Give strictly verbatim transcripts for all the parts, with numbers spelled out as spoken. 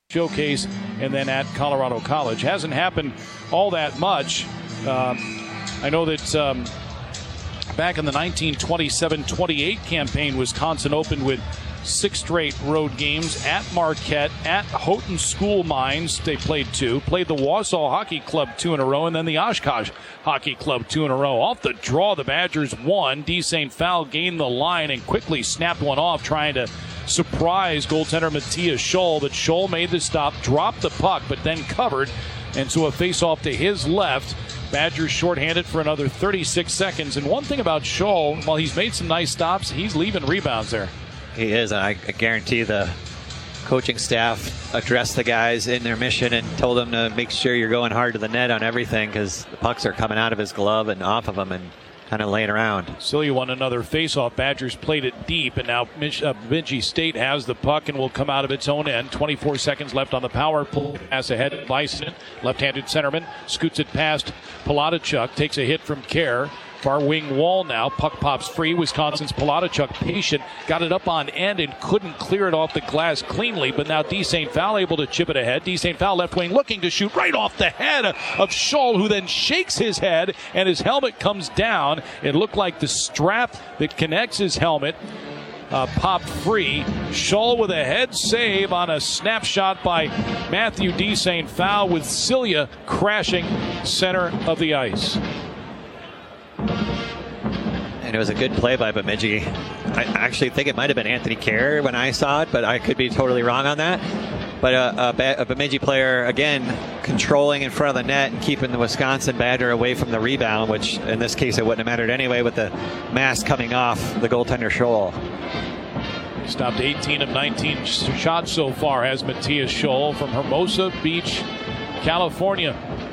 Showcase and then at Colorado College. Hasn't happened all that much. Um, I know that um, back in the nineteen twenty-seven twenty-eight campaign, Wisconsin opened with six straight road games at Marquette, at Houghton School Mines. They played two. Played the Wausau Hockey Club two in a row, and then the Oshkosh Hockey Club two in a row. Off the draw, the Badgers won. D. Saint Phalle gained the line and quickly snapped one off, trying to surprise goaltender Matthias Scholl, but Scholl made the stop, dropped the puck, but then covered, and so a face-off to his left. Badgers shorthanded for another thirty-six seconds. And one thing about Scholl, while he's made some nice stops, he's leaving rebounds there. He is, and I guarantee the coaching staff addressed the guys in their mission and told them to make sure you're going hard to the net on everything, because the pucks are coming out of his glove and off of him and kind of laying around. Celia won another faceoff. Badgers played it deep, and now Bemidji State has the puck and will come out of its own end. twenty-four seconds left on the power play. Pass ahead. Bison, left-handed centerman, scoots it past Palatichuk, takes a hit from Kerr. Far wing wall now. Puck pops free. Wisconsin's Palatichuk patient. Got it up on end and couldn't clear it off the glass cleanly. But now D. Saint Phalle able to chip it ahead. D. Saint Phalle left wing looking to shoot right off the head of Scholl, who then shakes his head and his helmet comes down. It looked like the strap that connects his helmet Uh, popped free. Scholl with a head save on a snapshot by Matthew D. Saint Phalle, with Celia crashing center of the ice. And it was a good play by Bemidji. I actually think it might have been Anthony Kerr when I saw it, but I could be totally wrong on that. But a, a, a Bemidji player, again, controlling in front of the net and keeping the Wisconsin Badger away from the rebound, which in this case it wouldn't have mattered anyway with the mask coming off the goaltender Scholl. Stopped eighteen of nineteen shots so far, has Matthias Scholl from Hermosa Beach, California.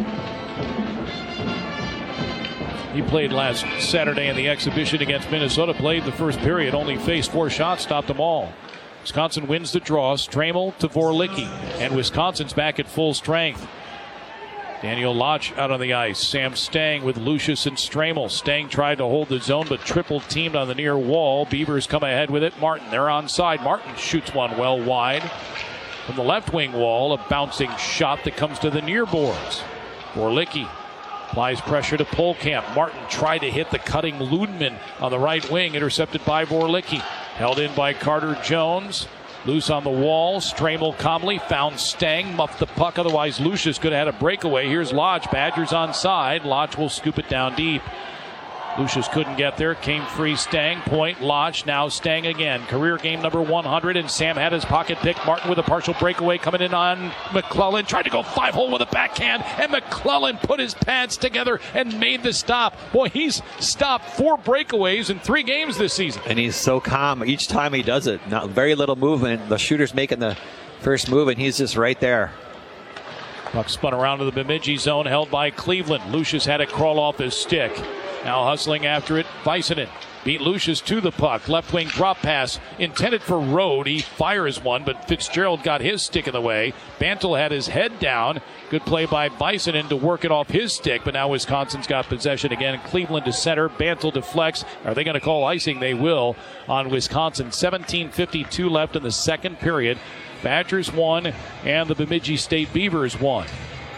He played last Saturday in the exhibition against Minnesota. Played the first period, only faced four shots, stopped them all. Wisconsin wins the draw. Stramel to Vorlicki, and Wisconsin's back at full strength. Daniel Lodge out on the ice. Sam Stang with Lucius and Stramel. Stang tried to hold the zone, but triple teamed on the near wall. Beavers come ahead with it. Martin, they're onside. Martin shoots one well wide. From the left wing wall, a bouncing shot that comes to the near boards. Vorlicki applies pressure to Polkamp. Martin tried to hit the cutting Ludeman on the right wing, intercepted by Vorlicki. Held in by Carter Jones. Loose on the wall. Stramel calmly found Stang, muffed the puck. Otherwise, Lucius could have had a breakaway. Here's Lodge. Badgers onside. Lodge will scoop it down deep. Lucius couldn't get there. Came free. Stang. Point. Lodge. Now Stang again. Career game number one hundred. And Sam had his pocket pick. Martin with a partial breakaway coming in on McClellan. Tried to go five hole with a backhand. And McClellan put his pads together and made the stop. Boy, he's stopped four breakaways in three games this season. And he's so calm each time he does it. Not very little movement. The shooter's making the first move, and he's just right there. Puck spun around to the Bemidji zone, held by Cleveland. Lucius had it crawl off his stick. Now hustling after it, Visanen beat Lucius to the puck. Left wing drop pass intended for Rode. He fires one, but Fitzgerald got his stick in the way. Bantle had his head down. Good play by Visanen to work it off his stick, but now Wisconsin's got possession again. Cleveland to center. Bantle deflects. Are they going to call icing? They will on Wisconsin. seventeen fifty-two left in the second period. Badgers won, and the Bemidji State Beavers won.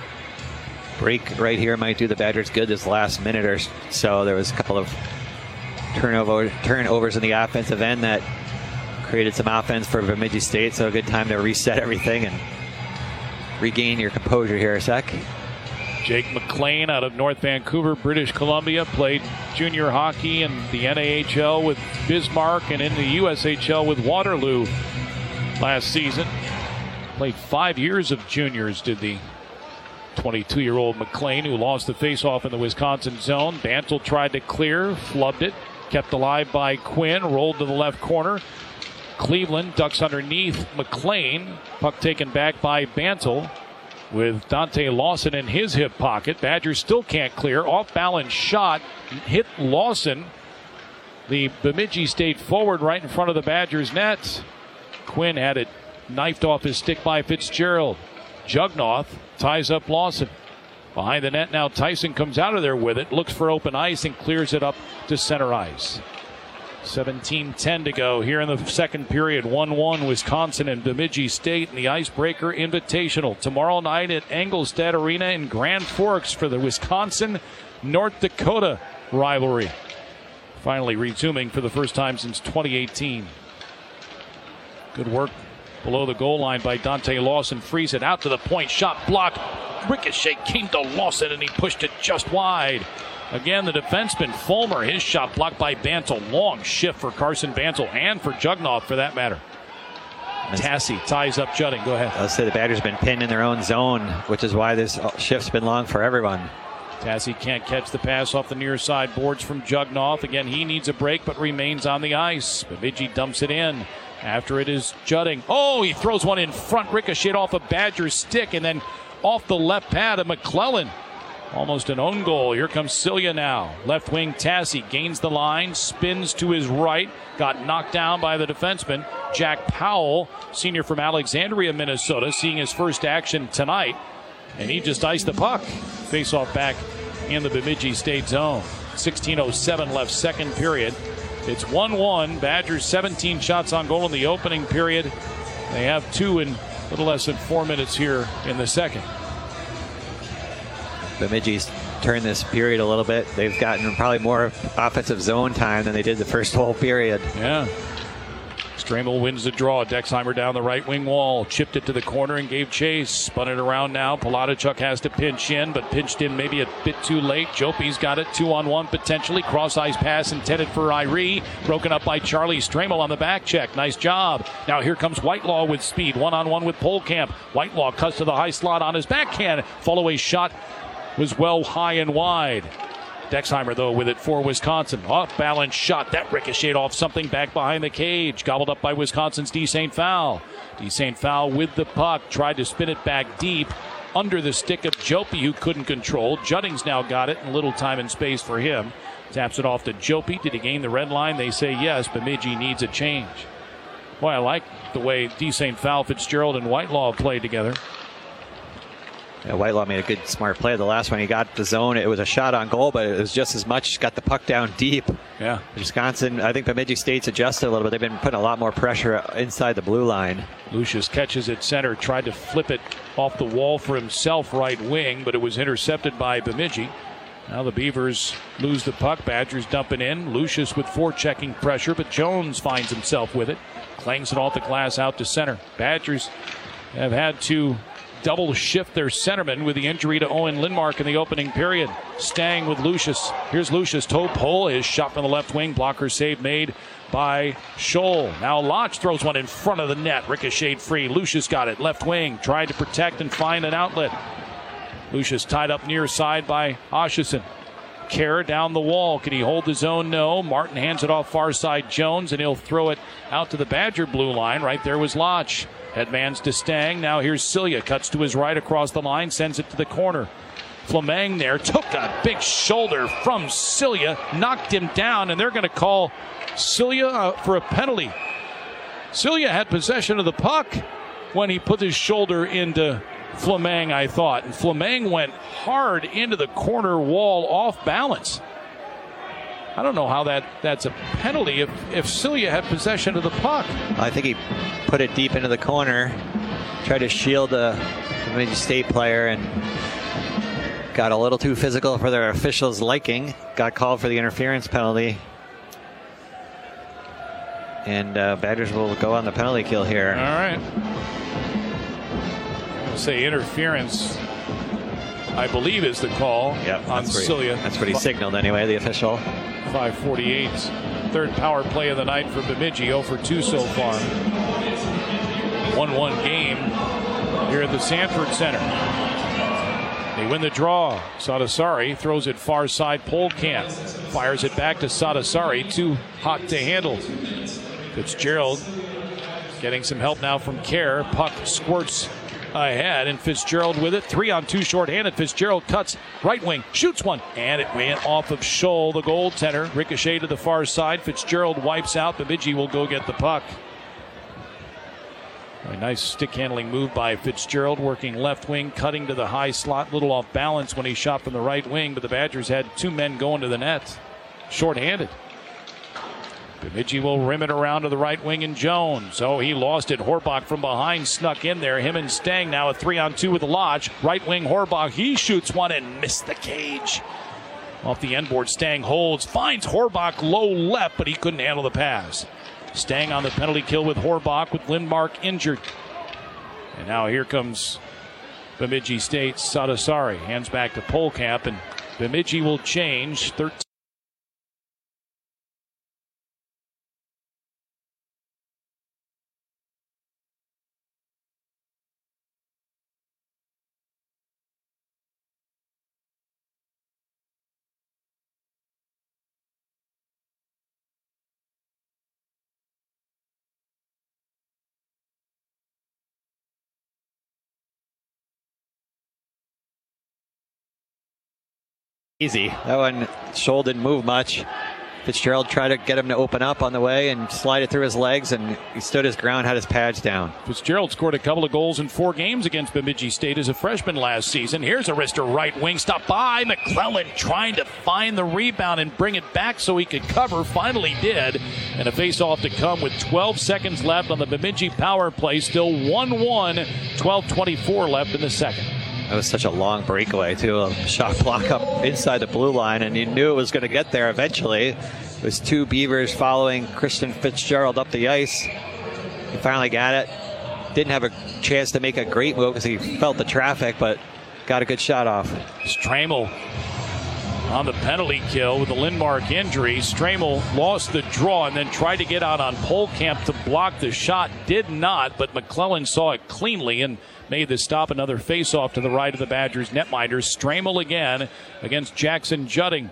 Break right here might do the Badgers good this last minute or so. There was a couple of turnover, turnovers in the offensive end that created some offense for Bemidji State, so a good time to reset everything and regain your composure here a sec. Jake McLean out of North Vancouver, British Columbia, played junior hockey in the N A H L with Bismarck and in the U S H L with Waterloo last season. Played five years of juniors, did the twenty-two-year-old McLean, who lost the faceoff in the Wisconsin zone. Bantle tried to clear, flubbed it, kept alive by Quinn, rolled to the left corner. Cleveland ducks underneath McLean. Puck taken back by Bantle with Dante Lawson in his hip pocket. Badgers still can't clear. Off-balance shot hit Lawson, the Bemidji State forward, right in front of the Badgers' net. Quinn had it knifed off his stick by Fitzgerald. Jugnoth ties up Lawson. Behind the net now, Tyson comes out of there with it, looks for open ice and clears it up to center ice. seventeen ten to go here in the second period. one one Wisconsin and Bemidji State in the Icebreaker Invitational. Tomorrow night at Engelstad Arena in Grand Forks for the Wisconsin-North Dakota rivalry. Finally resuming for the first time since twenty eighteen. Good work below the goal line by Dante Lawson. Frees it out to the point. Shot blocked. Ricochet came to Lawson and he pushed it just wide. Again, the defenseman Fulmer, his shot blocked by Bantle. Long shift for Carson Bantle and for Jugnoff for that matter. Tassi ties up Judding. Go ahead. I'll say the Badgers have been pinned in their own zone, which is why this shift's been long for everyone. Tassi can't catch the pass off the near side boards from Jugnoff. Again, he needs a break but remains on the ice. Bemidji dumps it in. After it is Judding. Oh, he throws one in front. Ricocheted off a Badger stick and then off the left pad of McClellan. Almost an own goal. Here comes Cilia now. Left wing Tassi gains the line, spins to his right, got knocked down by the defenseman. Jack Powell, senior from Alexandria, Minnesota, seeing his first action tonight. And he just iced the puck. Face off back in the Bemidji State zone. sixteen oh seven left, second period. It's one one. Badgers seventeen shots on goal in the opening period. They have two in a little less than four minutes here in the second. Bemidji's turned this period a little bit. They've gotten probably more offensive zone time than they did the first whole period. Yeah. Stramel wins the draw. Dexheimer down the right wing wall. Chipped it to the corner and gave chase. Spun it around now. Palachuk has to pinch in, but pinched in maybe a bit too late. Jopi's got it. Two on one potentially. Cross-ice pass intended for Irie. Broken up by Charlie Stramel on the back check. Nice job. Now here comes Whitelaw with speed. One-on-one with Polkamp. Whitelaw cuts to the high slot on his backhand. Follow-away shot was well high and wide. Dexheimer, though, with it for Wisconsin. Off-balance shot. That ricocheted off something back behind the cage. Gobbled up by Wisconsin's D. Saint Fowl. D. Saint Fowl with the puck. Tried to spin it back deep under the stick of Jopi, who couldn't control. Judding's now got it, and little time and space for him. Taps it off to Jopi. Did he gain the red line? They say yes. Bemidji needs a change. Boy, I like the way D. Saint Fowl, Fitzgerald, and Whitelaw played together. Yeah, Whitelaw made a good, smart play. The last one, he got the zone. It was a shot on goal, but it was just as much. Got the puck down deep. Yeah. Wisconsin, I think Bemidji State's adjusted a little bit. They've been putting a lot more pressure inside the blue line. Lucius catches it center, tried to flip it off the wall for himself right wing, but it was intercepted by Bemidji. Now the Beavers lose the puck. Badgers dumping in. Lucius with forechecking pressure, but Jones finds himself with it. Clangs it off the glass out to center. Badgers have had to double shift their centerman with the injury to Owen Lindmark in the opening period. Stang with Lucius. Here's Lucius. Toe pull. His shot from the left wing. Blocker save made by Scholl. Now Lach throws one in front of the net. Ricocheted free. Lucius got it. Left wing. Tried to protect and find an outlet. Lucius tied up near side by Osheson. Kerr down the wall. Can he hold the zone? No. Martin hands it off far side Jones, and he'll throw it out to the Badger blue line. Right there was Lach. Headman's to Stang. Now here's Cilia. Cuts to his right across the line. Sends it to the corner. Flameng there. Took a big shoulder from Cilia. Knocked him down. And they're going to call Cilia uh, for a penalty. Cilia had possession of the puck when he put his shoulder into Flameng, I thought. And Flameng went hard into the corner wall off balance. I don't know how that, that's a penalty if, if Cilia had possession of the puck. I think he put it deep into the corner, tried to shield the Bemidji State player, and got a little too physical for their officials' liking. Got called for the interference penalty. And uh, Badgers will go on the penalty kill here. All right. I'll say interference, I believe, is the call yep, on that's Cilia. He, that's what he signaled anyway, the official. five forty-eight. Third power play of the night for Bemidji. oh for two so far. one one game here at the Sanford Center. They win the draw. Sadasari throws it far side. Polkamp fires it back to Sadasari. Too hot to handle. Fitzgerald getting some help now from Kerr. Puck squirts ahead, and Fitzgerald with it. Three on two shorthanded. Fitzgerald cuts right wing, shoots one, and it went off of Scholl, the goaltender. Ricochet to the far side. Fitzgerald wipes out. Bemidji will go get the puck. A nice stick handling move by Fitzgerald, working left wing, cutting to the high slot. Little off balance when he shot from the right wing, but the Badgers had two men going to the net, shorthanded. Bemidji will rim it around to the right wing and Jones. Oh, he lost it. Horbach from behind snuck in there. Him and Stang now a three on two with the Lodge. Right wing Horbach. He shoots one and missed the cage. Off the end board, Stang holds. Finds Horbach low left, but he couldn't handle the pass. Stang on the penalty kill with Horbach with Lindmark injured. And now here comes Bemidji State's Sadasari. Hands back to Polkamp, and Bemidji will change. thirteen Easy. That one, Scholl didn't move much. Fitzgerald tried to get him to open up on the way and slide it through his legs, and he stood his ground, had his pads down. Fitzgerald scored a couple of goals in four games against Bemidji State as a freshman last season. Here's a wrister right wing, stopped by McClellan, trying to find the rebound and bring it back so he could cover. Finally did. And a face-off to come with twelve seconds left on the Bemidji power play. Still one one, twelve twenty-four left in the second. That was such a long breakaway, too. A shot block up inside the blue line, and you knew it was going to get there eventually. It was two Beavers following Christian Fitzgerald up the ice. He finally got it. Didn't have a chance to make a great move because he felt the traffic, but got a good shot off. Stramel on the penalty kill with the Lindmark injury. Stramel lost the draw and then tried to get out on Polkamp to block the shot. Did not, but McClellan saw it cleanly and made the stop. Another face-off to the right of the Badgers netminders. Stramel again against Jackson Judding.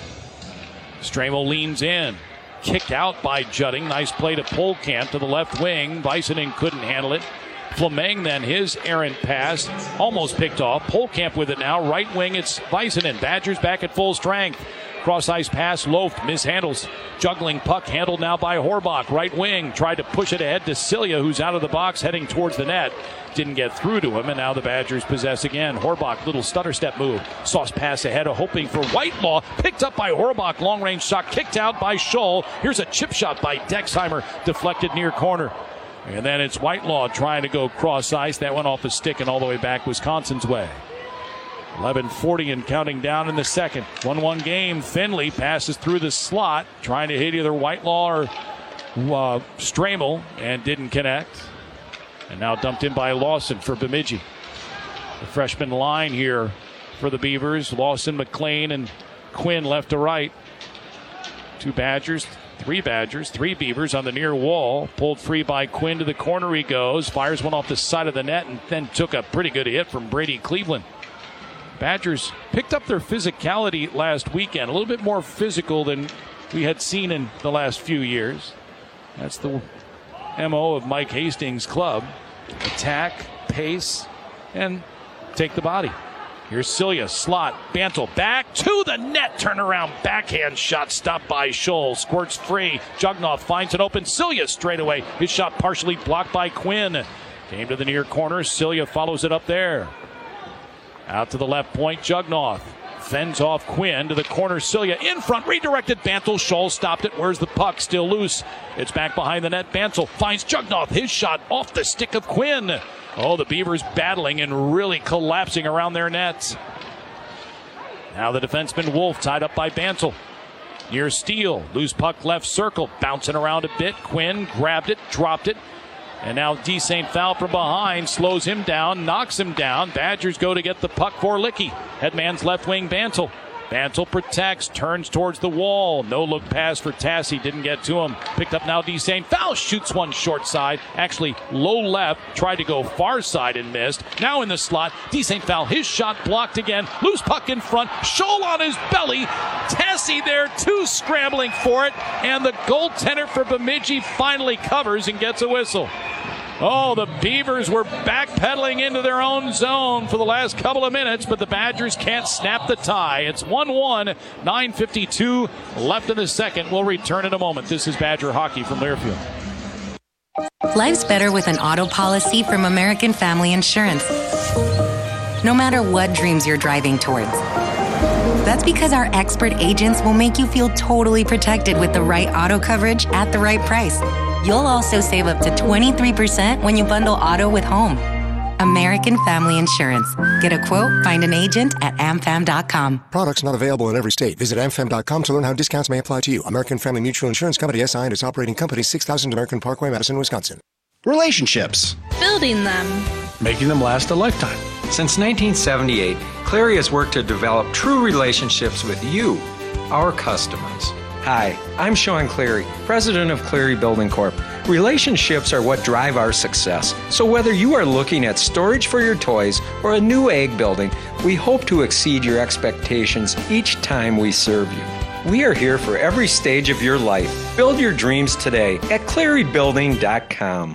Stramel leans in. Kicked out by Judding. Nice play to Polkamp to the left wing. Vicenen couldn't handle it. Fleming then his errant pass. Almost picked off. Polkamp with it now. Right wing, it's Vicenen. Badgers back at full strength. Cross-ice pass, loafed, mishandles. Juggling puck handled now by Horbach. Right wing, tried to push it ahead to Cilia, who's out of the box heading towards the net. Didn't get through to him, and now the Badgers possess again. Horbach, little stutter step move. Sauce pass ahead, hoping for Whitelaw. Picked up by Horbach, long-range shot, kicked out by Scholl. Here's a chip shot by Dexheimer, deflected near corner. And then it's Whitelaw trying to go cross-ice. That went off the stick and all the way back Wisconsin's way. eleven forty and counting down in the second. one one game. Finley passes through the slot, trying to hit either Whitelaw or uh, Stramel, and didn't connect. And now dumped in by Lawson for Bemidji. The freshman line here for the Beavers. Lawson, McLean, and Quinn left to right. Two Badgers, three Badgers, three Beavers on the near wall. Pulled free by Quinn to the corner he goes. Fires one off the side of the net and then took a pretty good hit from Brady Cleveland. Badgers picked up their physicality last weekend, a little bit more physical than we had seen in the last few years. That's the M O of Mike Hastings' club. Attack, pace, and take the body. Here's Cilia, slot, Bantle, back to the net, turnaround, backhand shot, stopped by Scholl, squirts free, Jugnoff finds an open, Cilia straight away, his shot partially blocked by Quinn. Came to the near corner, Cilia follows it up there. Out to the left point, Jugnoff fends off Quinn to the corner. Cilia in front, redirected. Bantle, Scholl stopped it. Where's the puck? Still loose. It's back behind the net. Bantle finds Jugnoff. His shot off the stick of Quinn. Oh, the Beavers battling and really collapsing around their nets. Now the defenseman Wolf tied up by Bantle. Near Steele. Loose puck left circle. Bouncing around a bit. Quinn grabbed it, dropped it. And now D. Saint Foul from behind slows him down, knocks him down. Badgers go to get the puck for Licky. Headman's left wing, Bantle. Bantle protects, turns towards the wall. No look pass for Tassi, didn't get to him. Picked up now D. Saint Foul, shoots one short side. Actually low left, tried to go far side and missed. Now in the slot, D. Saint Foul, his shot blocked again. Loose puck in front, Scholl on his belly. Tassi there, two scrambling for it. And the goaltender for Bemidji finally covers and gets a whistle. Oh, the Beavers were backpedaling into their own zone for the last couple of minutes, but the Badgers can't snap the tie. It's one one, nine fifty-two left in the second. We'll return in a moment. This is Badger Hockey from Learfield. Life's better with an auto policy from American Family Insurance. No matter what dreams you're driving towards, That's because our expert agents will make you feel totally protected with the right auto coverage at the right price. You'll also save up to twenty-three percent when you bundle auto with home. American Family Insurance. Get a quote, find an agent at a m fam dot com. Products not available in every state. Visit a m fam dot com to learn how discounts may apply to you. American Family Mutual Insurance Company, S I and its operating company, six thousand American Parkway, Madison, Wisconsin. Relationships. Building them. Making them last a lifetime. Since nineteen seventy-eight, Clary has worked to develop true relationships with you, our customers. Hi, I'm Sean Clary, president of Clary Building Corp. Relationships are what drive our success. So whether you are looking at storage for your toys or a new ag building, we hope to exceed your expectations each time we serve you. We are here for every stage of your life. Build your dreams today at clary building dot com.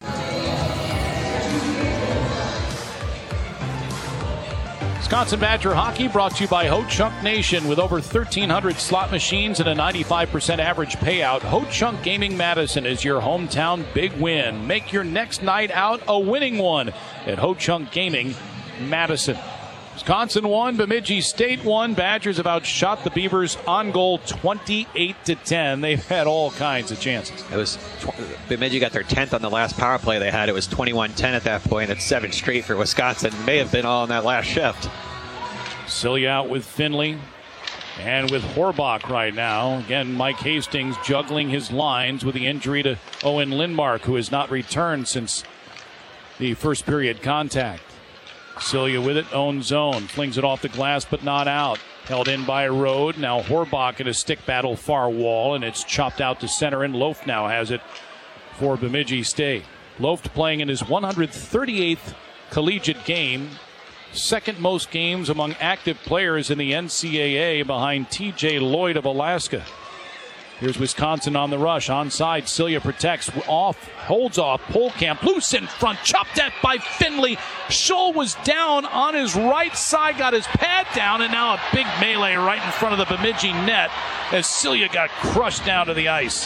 Wisconsin Badger Hockey brought to you by Ho-Chunk Nation. With over thirteen hundred slot machines and a ninety-five percent average payout, Ho-Chunk Gaming Madison is your hometown big win. Make your next night out a winning one at Ho-Chunk Gaming Madison. Wisconsin won, Bemidji State won. Badgers have outshot the Beavers on goal twenty-eight to ten. They've had all kinds of chances. It was Bemidji got their tenth on the last power play they had. It was twenty-one ten at that point. It's seven straight for Wisconsin. May have been all in that last shift. Cilia out with Finley and with Horbach right now. Again, Mike Hastings juggling his lines with the injury to Owen Lindmark, who has not returned since the first period contact. Cilia with it, own zone, flings it off the glass but not out. Held in by Rode. Now Horbach in a stick battle far wall, and it's chopped out to center, and Loft now has it for Bemidji State. Loft playing in his one hundred thirty-eighth collegiate game. Second most games among active players in the N C double A behind T J Lloyd of Alaska. Here's Wisconsin on the rush. Onside, Cilia protects, off, holds off, Polkamp, loose in front, chopped at by Finley. Scholl was down on his right side, got his pad down, and now a big melee right in front of the Bemidji net as Cilia got crushed down to the ice.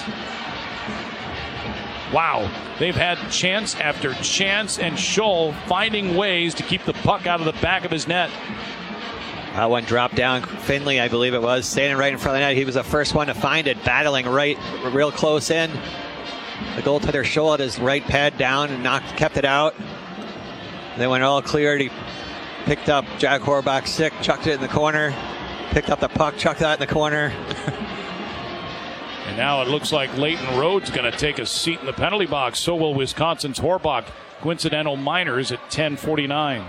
Wow, they've had chance after chance, and Scholl finding ways to keep the puck out of the back of his net. That one dropped down. Finley, I believe it was, standing right in front of the net. He was the first one to find it, battling right, real close in. The goaltender Scholl had his right pad down and knocked, kept it out. Then when all cleared, he picked up Jack Horbach's stick, chucked it in the corner, picked up the puck, chucked that in the corner. And now it looks like Leighton Rhodes going to take a seat in the penalty box. So will Wisconsin's Horbach. Coincidental minors at ten forty-nine.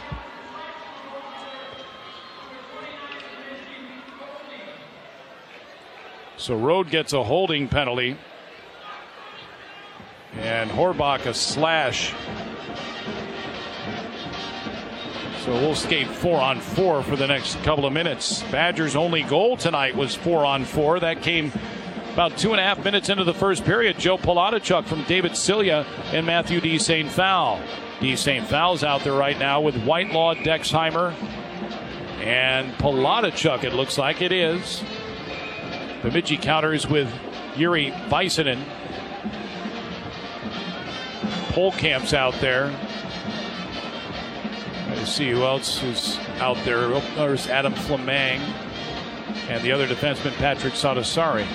So Rode gets a holding penalty. And Horbach a slash. So we'll skate four on four for the next couple of minutes. Badgers' only goal tonight was four on four. That came about two and a half minutes into the first period. Joe Polotachuk from David Cilia and Matthew D. Saint Fowl. D. Saint Fowl's out there right now with Whitelaw, Dexheimer, and Polotachuk, it looks like it is. Bemidji counters with Yuri Väisänen. Polkamp's out there. Let's see who else is out there. Oh, there's Adam Flamang and the other defenseman, Patrick Satasari.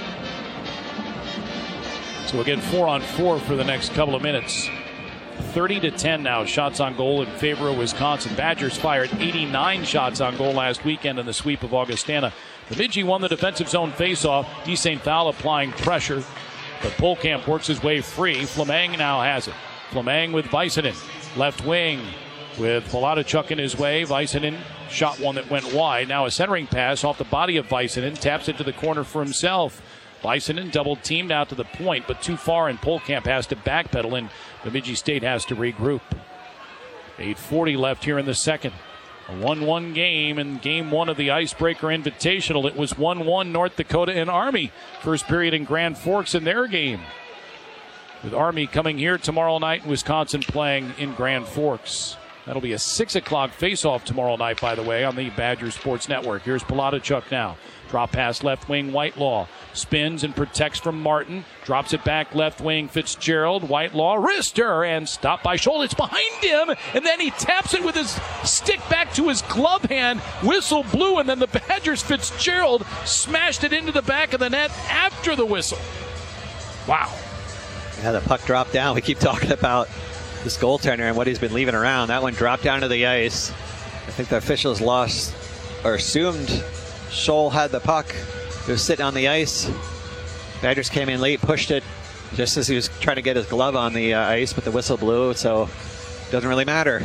So again, four on four for the next couple of minutes. thirty to ten now, shots on goal in favor of Wisconsin. Badgers fired eighty-nine shots on goal last weekend in the sweep of Augustana. Bemidji won the defensive zone faceoff. D. Saint Fowl applying pressure, but Polkamp works his way free. Flamang now has it. Flamang with Väisänen, left wing with Polotachuk in his way. Väisänen shot one that went wide. Now a centering pass off the body of Väisänen, taps it to the corner for himself. Väisänen double teamed out to the point, but too far, and Polkamp has to backpedal, and Bemidji State has to regroup. eight forty left here in the second. A one one game in game one of the Icebreaker Invitational. It was one one North Dakota and Army. First period in Grand Forks in their game. With Army coming here tomorrow night, Wisconsin playing in Grand Forks. That'll be a six o'clock face-off tomorrow night, by the way, on the Badger Sports Network. Here's Polotachuk now. Drop pass left wing, Whitelaw. spins and protects from Martin. Drops it back left wing. Fitzgerald, Whitelaw, wrister, and stopped by Scholl. It's behind him, and then he taps it with his stick back to his glove hand. Whistle blew, and then the Badgers' Fitzgerald smashed it into the back of the net after the whistle. Wow. Yeah, the puck dropped down. We keep talking about this goaltender and what he's been leaving around. That one dropped down to the ice. I think the officials lost or assumed Scholl had the puck. He was sitting on the ice. Badgers came in late, pushed it just as he was trying to get his glove on the uh, ice, but the whistle blew, so it doesn't really matter.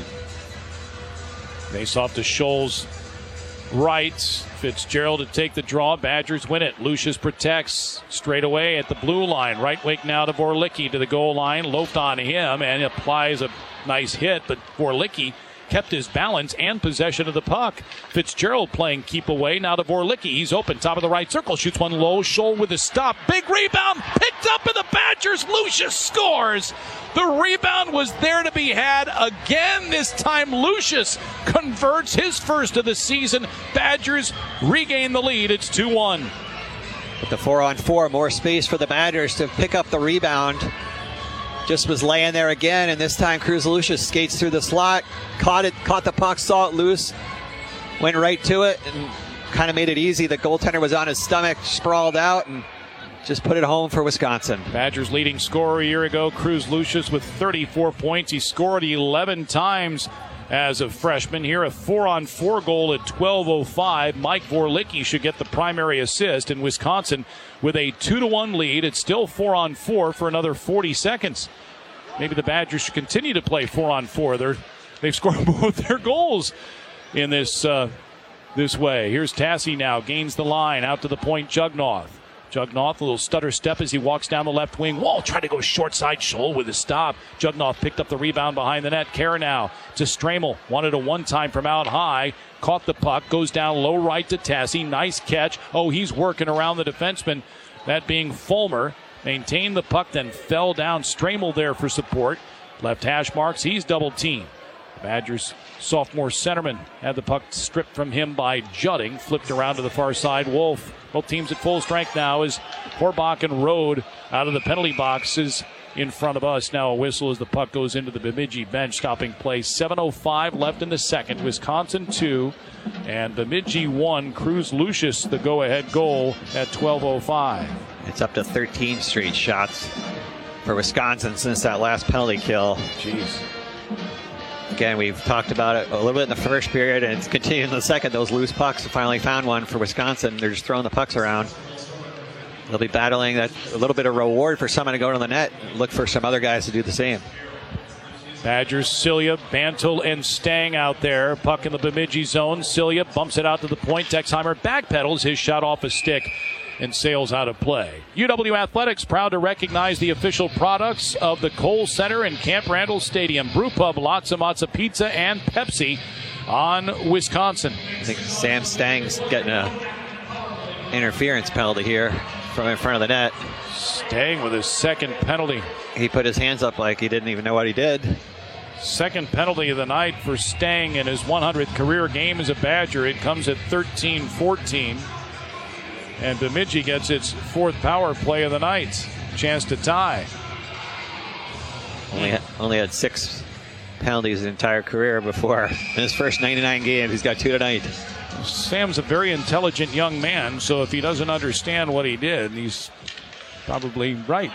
Face off to Scholl's right. Fitzgerald to take the draw. Badgers win it. Lucius protects straight away at the blue line. Right wing now to Vorlicki to the goal line. Loafed on him and applies a nice hit, but Vorlicki kept his balance and possession of the puck. Fitzgerald playing keep away now to Vorlicki. He's open, top of the right circle, shoots one low. Scholl with a stop. Big rebound, picked up in the Badgers. Lucius scores. The rebound was there to be had again. This time Lucius converts his first of the season. Badgers regain the lead. It's two one. With the four on four, more space for the Badgers to pick up the rebound. Just was laying there again, and this time Cruz Lucius skates through the slot, caught it, caught the puck, saw it loose, went right to it, and kind of made it easy. The goaltender was on his stomach, sprawled out, and just put it home for Wisconsin. Badgers leading scorer a year ago, Cruz Lucius with thirty-four points. He scored eleven times as a freshman. Here a four-on-four goal at twelve oh five. Mike Vorlicki should get the primary assist, and Wisconsin with a two to one lead. It's still four-on-four for another forty seconds. Maybe the Badgers should continue to play four-on-four. They're, they've scored both their goals in this uh, this way. Here's Tassi now, gains the line, out to the point, Jugnoth. Jugnoth, a little stutter step as he walks down the left wing wall, tried to go short side. Scholl with a stop. Jugnoth picked up the rebound behind the net. Kerr now to Stramel. Wanted a one-time from out high. Caught the puck. Goes down low right to Tassi. Nice catch. Oh, he's working around the defenseman. That being Fulmer. Maintained the puck, then fell down. Stramel there for support. Left hash marks. He's double teamed. Badgers sophomore centerman had the puck stripped from him by Judding. Flipped around to the far side. Wolf. Both teams at full strength now as Horbach and Rode out of the penalty boxes in front of us. Now a whistle as the puck goes into the Bemidji bench. Stopping play. seven oh five left in the second. Wisconsin two and Bemidji one. Cruz Lucius the go-ahead goal at twelve oh five. It's up to thirteen straight shots for Wisconsin since that last penalty kill. Jeez. Again, we've talked about it a little bit in the first period, and it's continued in the second. Those loose pucks finally found one for Wisconsin. They're just throwing the pucks around. They'll be battling that a little bit of reward for someone to go to the net. Look for some other guys to do the same. Badgers, Cilia, Bantle, and Stang out there. Puck in the Bemidji zone. Cilia bumps it out to the point. Dexheimer backpedals his shot off a stick and sails out of play. U W Athletics proud to recognize the official products of the Kohl Center and Camp Randall Stadium. Brew Pub, Lots Matza Pizza, and Pepsi on Wisconsin. I think Sam Stang's getting a interference penalty here from in front of the net. Stang with his second penalty. He put his hands up like he didn't even know what he did. Second penalty of the night for Stang in his one hundredth career game as a Badger. It comes at thirteen fourteen. And Bemidji gets its fourth power play of the night. Chance to tie. Only had, only had six penalties his entire career before. In his first ninety-nine games, he's got two tonight. Sam's a very intelligent young man, so if he doesn't understand what he did, he's probably right.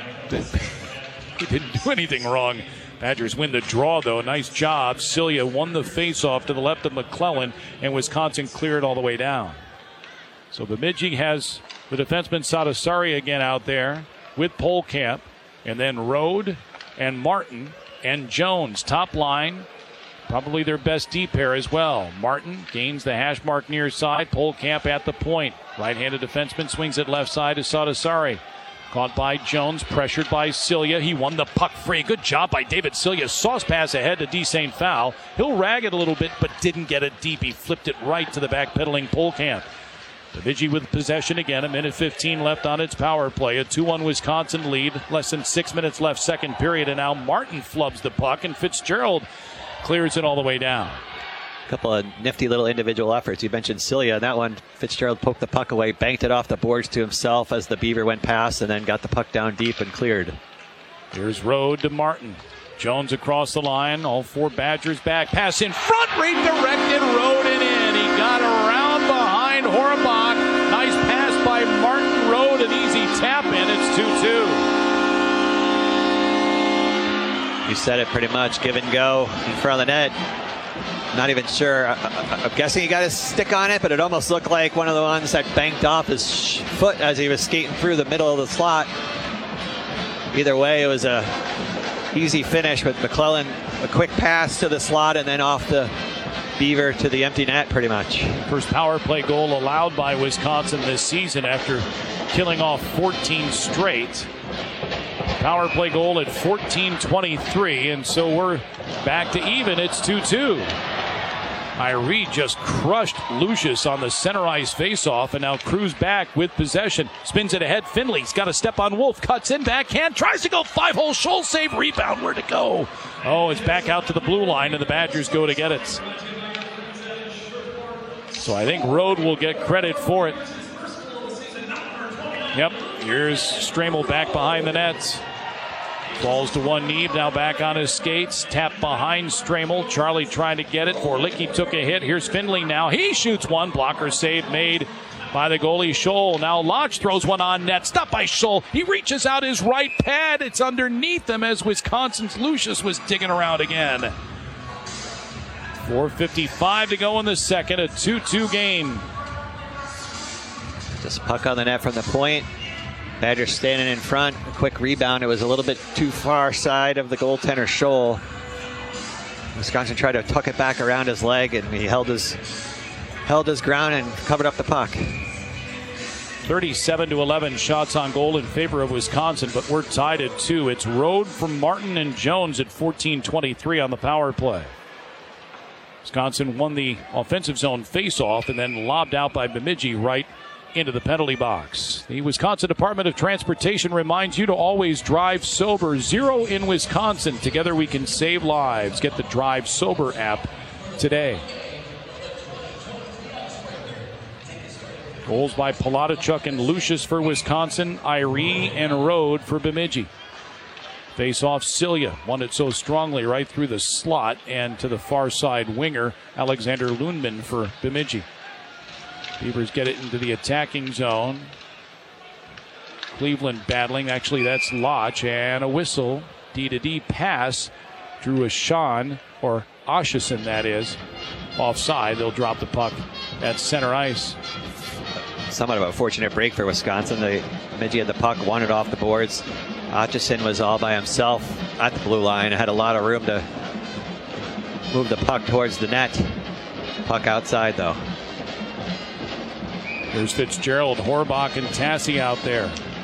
He didn't do anything wrong. Badgers win the draw, though. Nice job. Cilia won the faceoff to the left of McClellan, and Wisconsin cleared all the way down. So Bemidji has the defenseman Sadasari again out there with Polkamp, and then Rode and Martin and Jones. Top line, probably their best D pair as well. Martin gains the hash mark near side. Polkamp at the point. Right-handed defenseman swings it left side to Sadasari. Caught by Jones, pressured by Cilia. He won the puck free. Good job by David Cilia. Sauce pass ahead to D. Saint Fowl. He'll rag it a little bit, but didn't get it deep. He flipped it right to the back-pedaling Polkamp. Bemidji with possession again. A minute fifteen left on its power play. A two one Wisconsin lead. Less than six minutes left second period. And now Martin flubs the puck, and Fitzgerald clears it all the way down. couple of nifty little individual efforts. You mentioned Celia. That one, Fitzgerald poked the puck away, banked it off the boards to himself as the Beaver went past, and then got the puck down deep and cleared. Here's Rode to Martin. Jones across the line. All four Badgers back. Pass in front. Redirected. Rode it in. He got around behind Horbach. Nice pass by Martin Rode. An easy tap in. It's two two. You said it pretty much. Give and go in front of the net. Not even sure. I, I, I'm guessing he got his stick on it, but it almost looked like one of the ones that banked off his foot as he was skating through the middle of the slot. Either way, it was a easy finish with McClellan. A quick pass to the slot and then off the Beaver to the empty net pretty much. First power play goal allowed by Wisconsin this season after killing off fourteen straight. Power play goal at fourteen twenty-three, and so we're back to even. It's two two. Irie just crushed Lucius on the center ice faceoff, and now Cruz back with possession. Spins it ahead. Finley's got a step on Wolf. Cuts in, backhand. Tries to go five-hole. Scholl save. Rebound. Where to go? Oh, it's back out to the blue line, and the Badgers go to get it. So I think Rode will get credit for it. Yep. Here's Stramel back behind the nets. Falls to one knee, now back on his skates. Tap behind Stramel. Charlie trying to get it. Vorlicki took a hit. Here's Finley now. He shoots one. Blocker save made by the goalie Scholl. Now Lodge throws one on net. Stopped by Scholl. He reaches out his right pad. It's underneath him as Wisconsin's Lucius was digging around again. four fifty-five to go in the second. A two two game. Just puck on the net from the point. Badgers standing in front. A quick rebound. It was a little bit too far side of the goaltender Scholl. Wisconsin tried to tuck it back around his leg, and he held his held his ground and covered up the puck. thirty-seven to eleven shots on goal in favor of Wisconsin, but we're tied at two. It's Rode from Martin and Jones at fourteen twenty-three on the power play. Wisconsin won the offensive zone face-off and then lobbed out by Bemidji right into the penalty box. The Wisconsin Department of Transportation reminds you to always drive sober. Zero in Wisconsin. Together we can save lives. Get the Drive Sober app today. Goals by Palatachuk and Lucius for Wisconsin. Irie and Rode for Bemidji. Face off Cilia. Won it so strongly right through the slot and to the far side winger Alexander Lundman for Bemidji. Beavers get it into the attacking zone. Cleveland battling. Actually, that's Lodge. And a whistle. D to D pass. Drew Ashan, or Ashason, that is. Offside. They'll drop the puck at center ice. Somewhat of a fortunate break for Wisconsin. The Bemidji had the puck, won it off the boards. Atchison was all by himself at the blue line. Had a lot of room to move the puck towards the net. Puck outside, though. There's Fitzgerald, Horbach, and Tassi out there.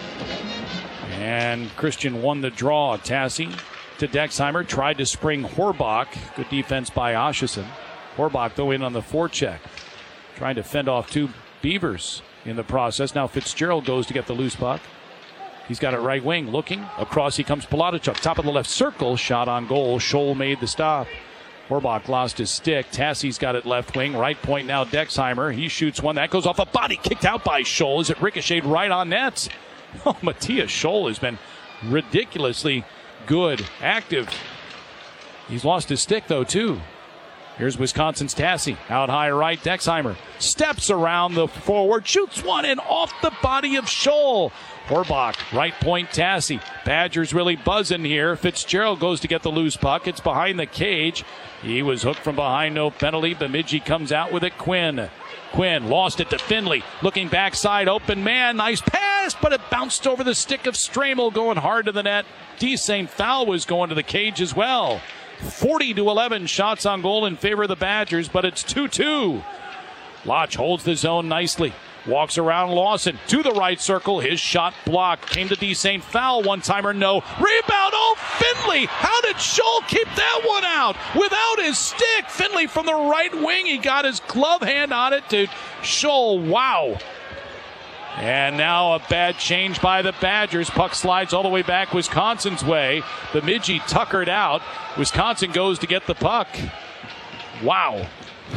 And Christian won the draw. Tassi to Dexheimer. Tried to spring Horbach. Good defense by Ashason. Horbach, though, in on the forecheck. Trying to fend off two Beavers in the process. Now Fitzgerald goes to get the loose puck. He's got it right wing. Looking. Across he comes Palatachuk. Top of the left circle. Shot on goal. Scholl made the stop. Horbach lost his stick. Tassi's got it left wing. Right point now Dexheimer. He shoots one. That goes off a body. Kicked out by Scholl as it ricocheted right on net. Oh, Matthias Scholl has been ridiculously good. Active. He's lost his stick, though, too. Here's Wisconsin's Tassi. Out high right. Dexheimer steps around the forward. Shoots one and off the body of Scholl. Horbach, right point Tassi. Badgers really buzzing here. Fitzgerald goes to get the loose puck. It's behind the cage. He was hooked from behind, no penalty. Bemidji comes out with it. Quinn. Quinn lost it to Finley. Looking backside, open man. Nice pass, but it bounced over the stick of Stramel, going hard to the net. D. Saint Fowl was going to the cage as well. forty to eleven shots on goal in favor of the Badgers, but it's two two. Lodge holds the zone nicely. Walks around Lawson to the right circle. His shot blocked. Came to D. Saint Fowl. One-timer, no. Rebound. Oh, Finley. How did Scholl keep that one out? Without his stick. Finley from the right wing. He got his glove hand on it to Scholl. Wow. And now a bad change by the Badgers. Puck slides all the way back Wisconsin's way. Bemidji tuckered out. Wisconsin goes to get the puck. Wow.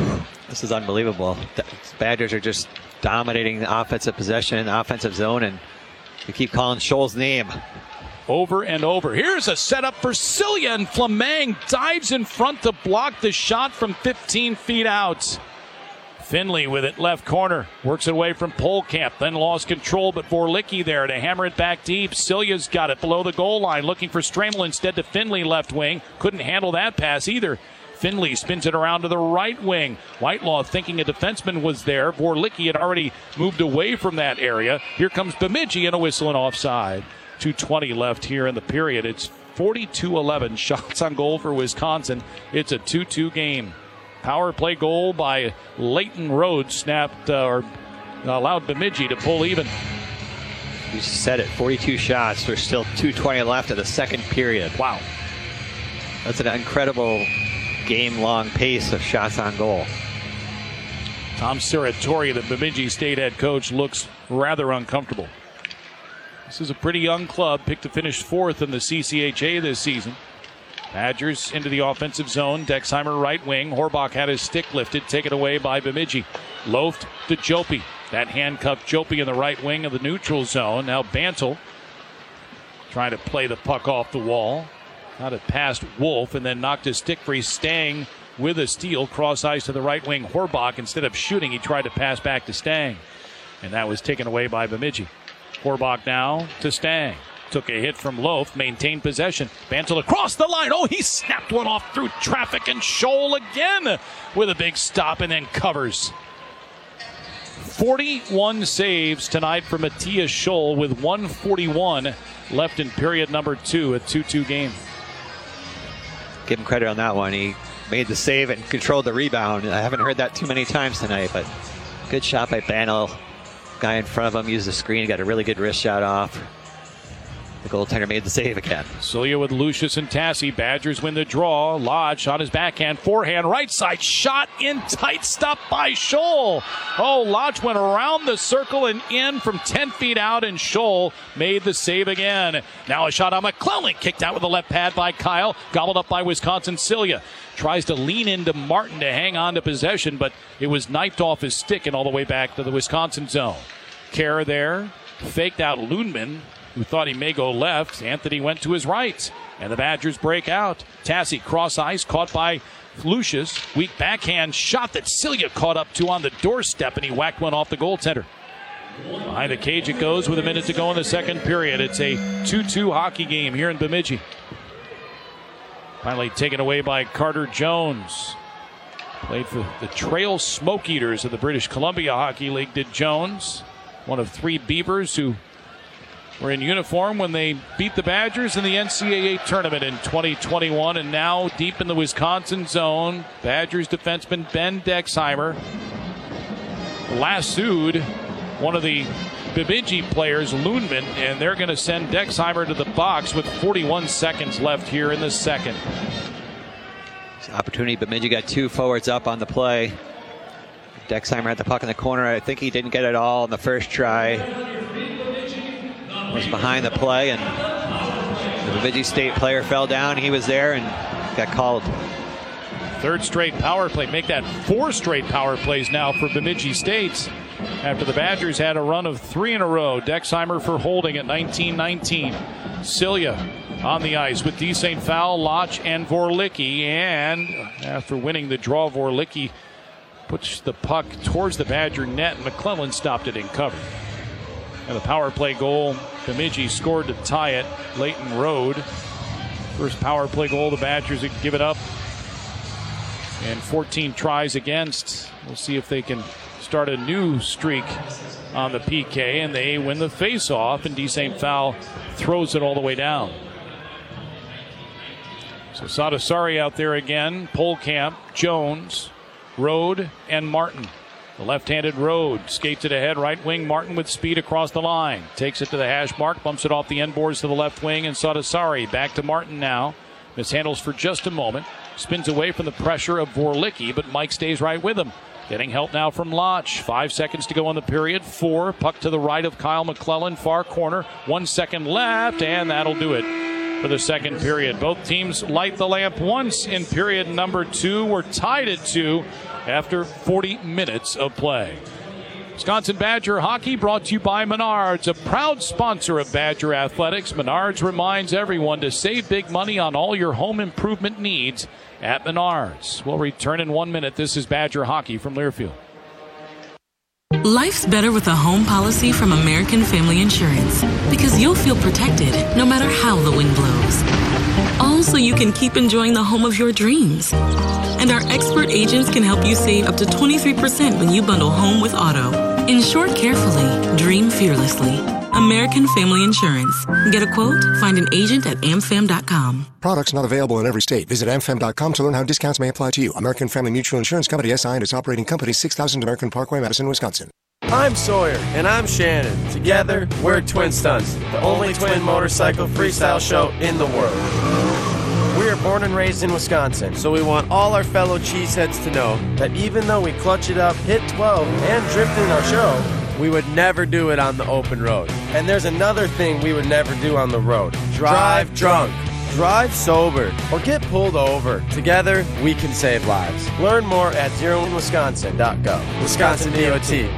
This is unbelievable. The Badgers are just dominating the offensive possession, the offensive zone, and we keep calling Scholl's name. Over and over. Here's a setup for Cilia, and Flameng dives in front to block the shot from fifteen feet out. Finley with it left corner. Works it away from Polkamp. Then lost control, but Vorlicki there to hammer it back deep. Cilia's got it below the goal line. Looking for Stramel instead to Finley left wing. Couldn't handle that pass either. Finley spins it around to the right wing. Whitelaw thinking a defenseman was there. Vorlicki had already moved away from that area. Here comes Bemidji and a whistle and offside. two twenty left here in the period. It's forty-two eleven shots on goal for Wisconsin. It's a two two game. Power play goal by Leighton Rhodes snapped uh, or allowed Bemidji to pull even. You said it, forty-two shots. There's still two twenty left of the second period. Wow. That's an incredible game-long pace of shots on goal. Tom Serratori, the Bemidji State head coach, looks rather uncomfortable. This is a pretty young club, picked to finish fourth in the C C H A this season. Badgers into the offensive zone. Dexheimer right wing. Horbach had his stick lifted, taken away by Bemidji. Loafed to Jopi. That handcuffed Jopi in the right wing of the neutral zone. Now Bantle trying to play the puck off the wall. Got it past Wolf and then knocked his stick free. Stang with a steal. Cross ice to the right wing. Horbach, instead of shooting, he tried to pass back to Stang. And that was taken away by Bemidji. Horbach now to Stang. Took a hit from Loaf, maintained possession. Bantle across the line. Oh, he snapped one off through traffic, and Scholl again with a big stop and then covers. forty-one saves tonight for Matthias Scholl with one forty-one left in period number two, a two two game. Give him credit on that one. He made the save and controlled the rebound. I haven't heard that too many times tonight, but good shot by Bantle. Guy in front of him used the screen, got a really good wrist shot off. The goaltender made the save again. Cilia with Lucius and Tassi. Badgers win the draw. Lodge on his backhand, forehand, right side shot in tight, stopped by Scholl. Oh, Lodge went around the circle and in from ten feet out, and Scholl made the save again. Now a shot on McClellan, kicked out with the left pad by Kyle, gobbled up by Wisconsin. Cilia tries to lean into Martin to hang on to possession, but it was knifed off his stick and all the way back to the Wisconsin zone. Kerr there, faked out Lundman, who thought he may go left. Anthony went to his right, and the Badgers break out. Tassi cross ice, caught by Lucius. Weak backhand shot that Cilia caught up to on the doorstep, and he whacked one off the goaltender. Behind the cage it goes with a minute to go in the second period. It's a two two hockey game here in Bemidji. Finally taken away by Carter Jones. Played for the Trail Smoke Eaters of the British Columbia Hockey League, did Jones. One of three Beavers who were in uniform when they beat the Badgers in the N C double A tournament in twenty twenty-one, and now deep in the Wisconsin zone, Badgers defenseman Ben Dexheimer lassoed one of the Bemidji players, Lundman, and they're going to send Dexheimer to the box with forty-one seconds left here in the second. Opportunity, Bemidji got two forwards up on the play. Dexheimer had the puck in the corner. I think he didn't get it all in the first try. Was behind the play, and the Bemidji State player fell down. He was there and got called. Third straight power play. Make that four straight power plays now for Bemidji State, after the Badgers had a run of three in a row. Dexheimer for holding at nineteen nineteen. Cilia on the ice with D. Saint Fowl, Lodge, and Vorlicki. And after winning the draw, Vorlicki puts the puck towards the Badger net, and McClellan stopped it in cover. And the power play goal, Bemidji scored to tie it. Leighton Road. First power play goal the Badgers had given up. And fourteen tries against. We'll see if they can start a new streak on the P K. And they win the face-off, and D. Saint Fowl throws it all the way down. So Sadasari out there again. Polkamp, Jones, Road, and Martin. The left-handed Road skates it ahead, right wing. Martin with speed across the line. Takes it to the hash mark, bumps it off the end boards to the left wing, and Sadasari back to Martin now. Mishandles for just a moment. Spins away from the pressure of Vorlicki, but Mike stays right with him. Getting help now from Lodge. Five seconds to go in the period. Four. Puck to the right of Kyle McClellan, far corner. One second left, and that'll do it. for the second period. Both teams light the lamp once in period number two. We're tied at two after forty minutes of play. Wisconsin Badger hockey brought to you by Menards, a proud sponsor of Badger Athletics. Menards reminds everyone to save big money on all your home improvement needs at Menards. We'll return in one minute. This is Badger hockey from Learfield. Life's better with a home policy from American Family Insurance because you'll feel protected no matter how the wind blows. All so you can keep enjoying the home of your dreams. And our expert agents can help you save up to twenty-three percent when you bundle home with auto. Insure carefully, dream fearlessly. American Family Insurance. Get a quote? Find an agent at am fam dot com. Products not available in every state. Visit am fam dot com to learn how discounts may apply to you. American Family Mutual Insurance Company, S I and its operating company, six thousand American Parkway, Madison, Wisconsin. I'm Sawyer. And I'm Shannon. Together, we're Twin Stunts, the only twin motorcycle freestyle show in the world. We are born and raised in Wisconsin, so we want all our fellow cheeseheads to know that even though we clutch it up, hit twelve, and drift in our show, we would never do it on the open road. And there's another thing we would never do on the road. Drive drunk. Drive sober. Or get pulled over. Together, we can save lives. Learn more at zero in wisconsin dot gov. Wisconsin D O T.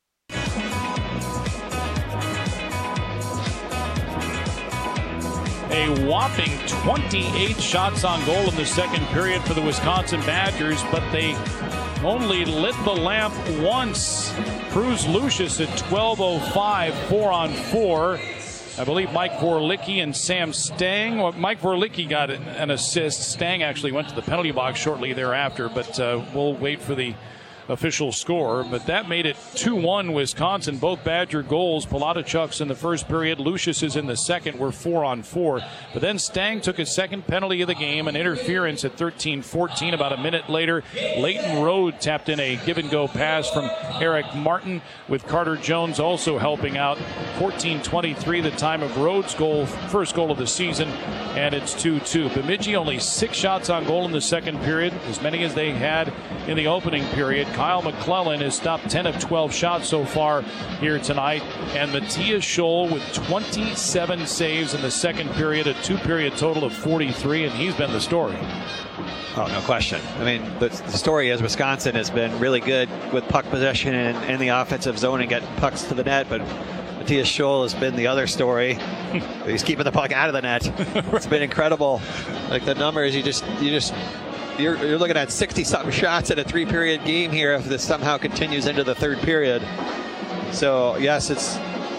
A whopping twenty-eight shots on goal in the second period for the Wisconsin Badgers, but they only lit the lamp once. Cruz Lucius at twelve oh five, four on four. I believe Mike Vorlicki and Sam Stang. Well, Mike Vorlicki got an assist. Stang actually went to the penalty box shortly thereafter, but uh, we'll wait for the official score. But that made it two one Wisconsin. Both Badger goals, Palatichuk's in the first period, Lucius's in the second, were four on four. But then Stang took his second penalty of the game, an interference at thirteen fourteen. About a minute later, Leighton Road tapped in a give-and-go pass from Eric Martin, with Carter Jones also helping out. fourteen twenty-three, the time of Rhodes' goal, first goal of the season, and it's two two. Bemidji only six shots on goal in the second period, as many as they had in the opening period. Kyle McClellan has stopped ten of twelve shots so far here tonight. And Matthias Scholl with twenty-seven saves in the second period, a two-period total of forty-three, and he's been the story. Oh, no question. I mean, the, the story is Wisconsin has been really good with puck possession and in the offensive zone and getting pucks to the net, but Matthias Scholl has been the other story. He's keeping the puck out of the net. It's been incredible. Like the numbers, you just, you just, You're, you're looking at sixty-something shots in a three-period game here if this somehow continues into the third period. So, yes, it's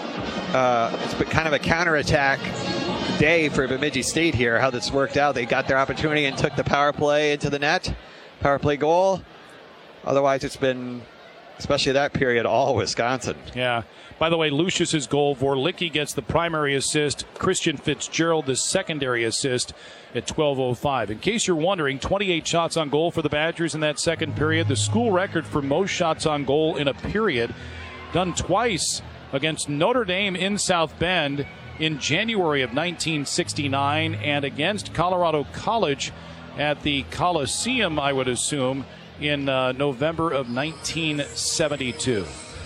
uh, it's been kind of a counterattack day for Bemidji State here, how this worked out. They got their opportunity and took the power play into the net, power play goal. Otherwise, it's been, especially that period, all Wisconsin. Yeah. By the way, Lucius's goal, Vorlicki gets the primary assist, Christian Fitzgerald the secondary assist at twelve oh five. In case you're wondering, twenty-eight shots on goal for the Badgers in that second period. The school record for most shots on goal in a period, done twice against Notre Dame in South Bend in January of nineteen sixty-nine and against Colorado College at the Coliseum, I would assume, in uh, November of nineteen seventy-two.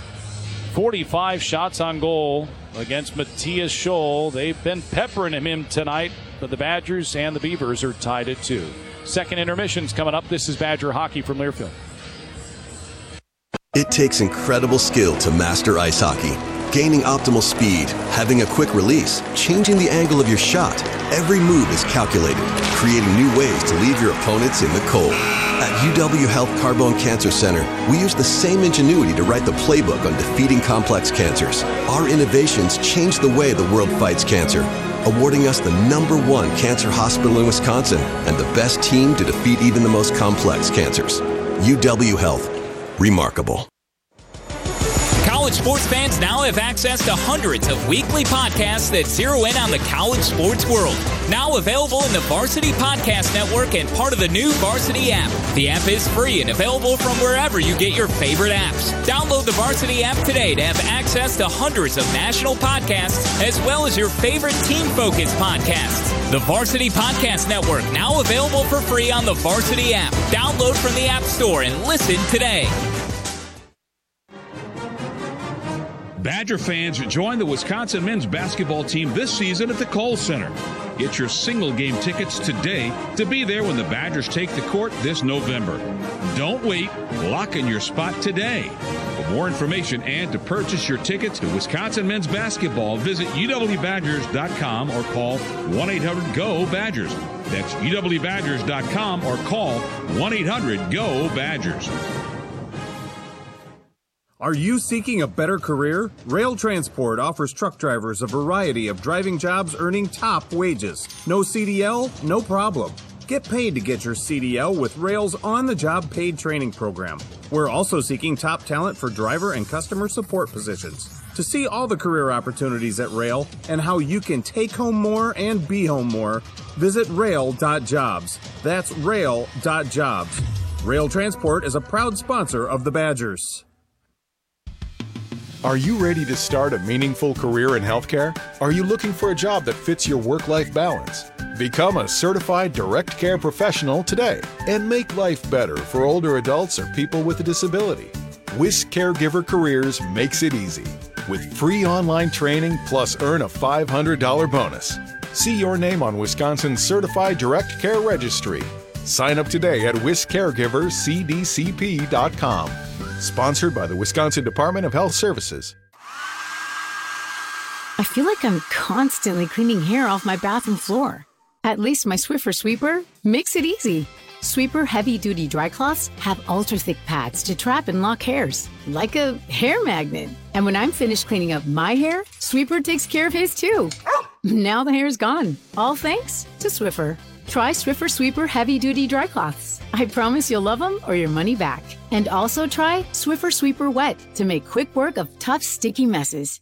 forty-five shots on goal against Matthias Scholl. They've been peppering him in tonight, but the Badgers and the Beavers are tied at two. Second intermission's coming up. This is Badger hockey from Learfield. It takes incredible skill to master ice hockey. Gaining optimal speed, having a quick release, changing the angle of your shot. Every move is calculated, creating new ways to leave your opponents in the cold. At U W Health Carbone Cancer Center, we use the same ingenuity to write the playbook on defeating complex cancers. Our innovations change the way the world fights cancer, awarding us the number one cancer hospital in Wisconsin and the best team to defeat even the most complex cancers. U W Health. Remarkable. College sports fans now have access to hundreds of weekly podcasts that zero in on the college sports world. Now available in the Varsity Podcast Network and part of the new Varsity app. The app is free and available from wherever you get your favorite apps. Download the Varsity app today to have access to hundreds of national podcasts as well as your favorite team-focused podcasts. The Varsity Podcast Network, now available for free on the Varsity app. Download from the App Store and listen today. Badger fans, join the Wisconsin men's basketball team this season at the Kohl Center. Get your single game tickets today to be there when the Badgers take the court this November. Don't wait. Lock in your spot today. For more information and to purchase your tickets to Wisconsin men's basketball, visit U W Badgers dot com or call one eight hundred G O Badgers. That's U W Badgers dot com or call one eight hundred G O Badgers. Are you seeking a better career? Rail Transport offers truck drivers a variety of driving jobs earning top wages. No C D L? No problem. Get paid to get your C D L with Rail's on-the-job paid training program. We're also seeking top talent for driver and customer support positions. To see all the career opportunities at Rail and how you can take home more and be home more, visit rail dot jobs. That's rail dot jobs. Rail Transport is a proud sponsor of the Badgers. Are you ready to start a meaningful career in healthcare? Are you looking for a job that fits your work-life balance? Become a certified direct care professional today and make life better for older adults or people with a disability. Wisc Caregiver Careers makes it easy. With free online training plus earn a five hundred dollars bonus. See your name on Wisconsin's Certified Direct Care Registry. Sign up today at wisc caregiver c d c p dot com. Sponsored by the Wisconsin Department of Health Services. I feel like I'm constantly cleaning hair off my bathroom floor. At least my Swiffer Sweeper makes it easy. Sweeper heavy-duty dry cloths have ultra-thick pads to trap and lock hairs, like a hair magnet. And when I'm finished cleaning up my hair, Sweeper takes care of his too. Now the hair's gone, all thanks to Swiffer. Try Swiffer Sweeper heavy-duty dry cloths. I promise you'll love them or your money back. And also try Swiffer Sweeper Wet to make quick work of tough, sticky messes.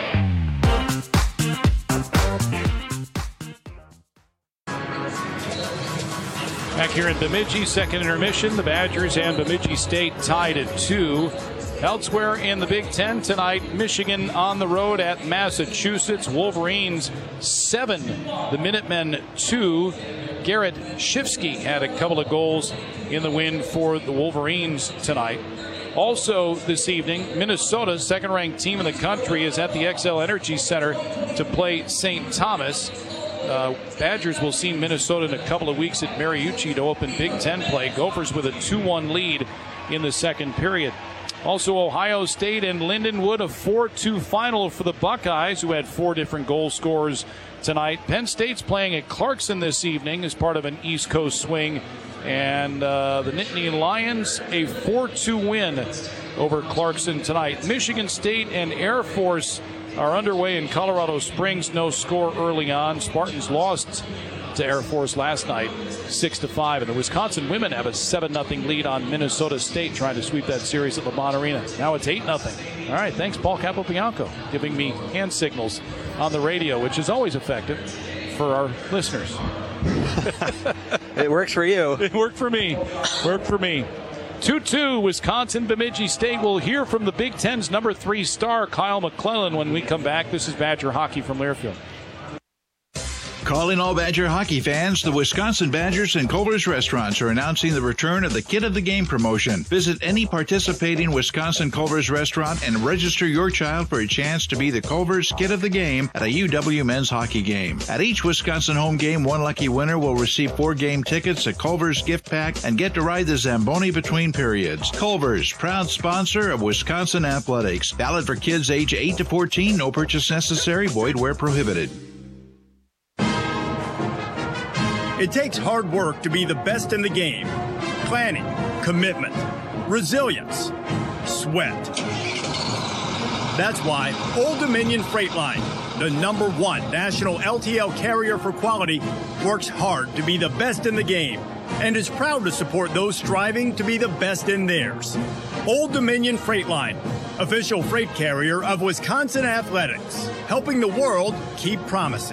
Back here in Bemidji, second intermission. The Badgers and Bemidji State tied at two. Elsewhere in the Big Ten tonight, Michigan on the road at Massachusetts. Wolverines seven, the Minutemen two. Garrett Shifsky had a couple of goals in the win for the Wolverines tonight. Also this evening, Minnesota's second-ranked team in the country is at the X L Energy Center to play Saint Thomas. Uh, Badgers will see Minnesota in a couple of weeks at Mariucci to open Big Ten play. Gophers with a two one lead in the second period. Also, Ohio State and Lindenwood, a four two final for the Buckeyes, who had four different goal scorers tonight. Penn State's playing at Clarkson this evening as part of an East Coast swing. And uh, the Nittany Lions, a four two win over Clarkson tonight. Michigan State and Air Force are underway in Colorado Springs. No score early on. Spartans lost to Air Force last night, six to five. And the Wisconsin women have a seven nothing lead on Minnesota State, trying to sweep that series at Lamont Arena. Now it's eight nothing. All right, thanks, Paul Capobianco, giving me hand signals on the radio, which is always effective for our listeners. It works for you. It worked for me. Worked for me. two two, Wisconsin, Bemidji State. We'll hear from the Big Ten's number three star, Kyle McClellan, when we come back. This is Badger Hockey from Learfield. Calling all Badger hockey fans, the Wisconsin Badgers and Culver's restaurants are announcing the return of the Kid of the Game promotion. Visit any participating Wisconsin Culver's restaurant and register your child for a chance to be the Culver's Kid of the Game at a U W men's hockey game. At each Wisconsin home game, one lucky winner will receive four game tickets, a Culver's gift pack, and get to ride the Zamboni between periods. Culver's, proud sponsor of Wisconsin Athletics. Valid for kids age eight to fourteen. No purchase necessary. Void where prohibited. It takes hard work to be the best in the game. Planning, commitment, resilience, sweat. That's why Old Dominion Freight Line, the number one national L T L carrier for quality, works hard to be the best in the game and is proud to support those striving to be the best in theirs. Old Dominion Freight Line, official freight carrier of Wisconsin Athletics, helping the world keep promises.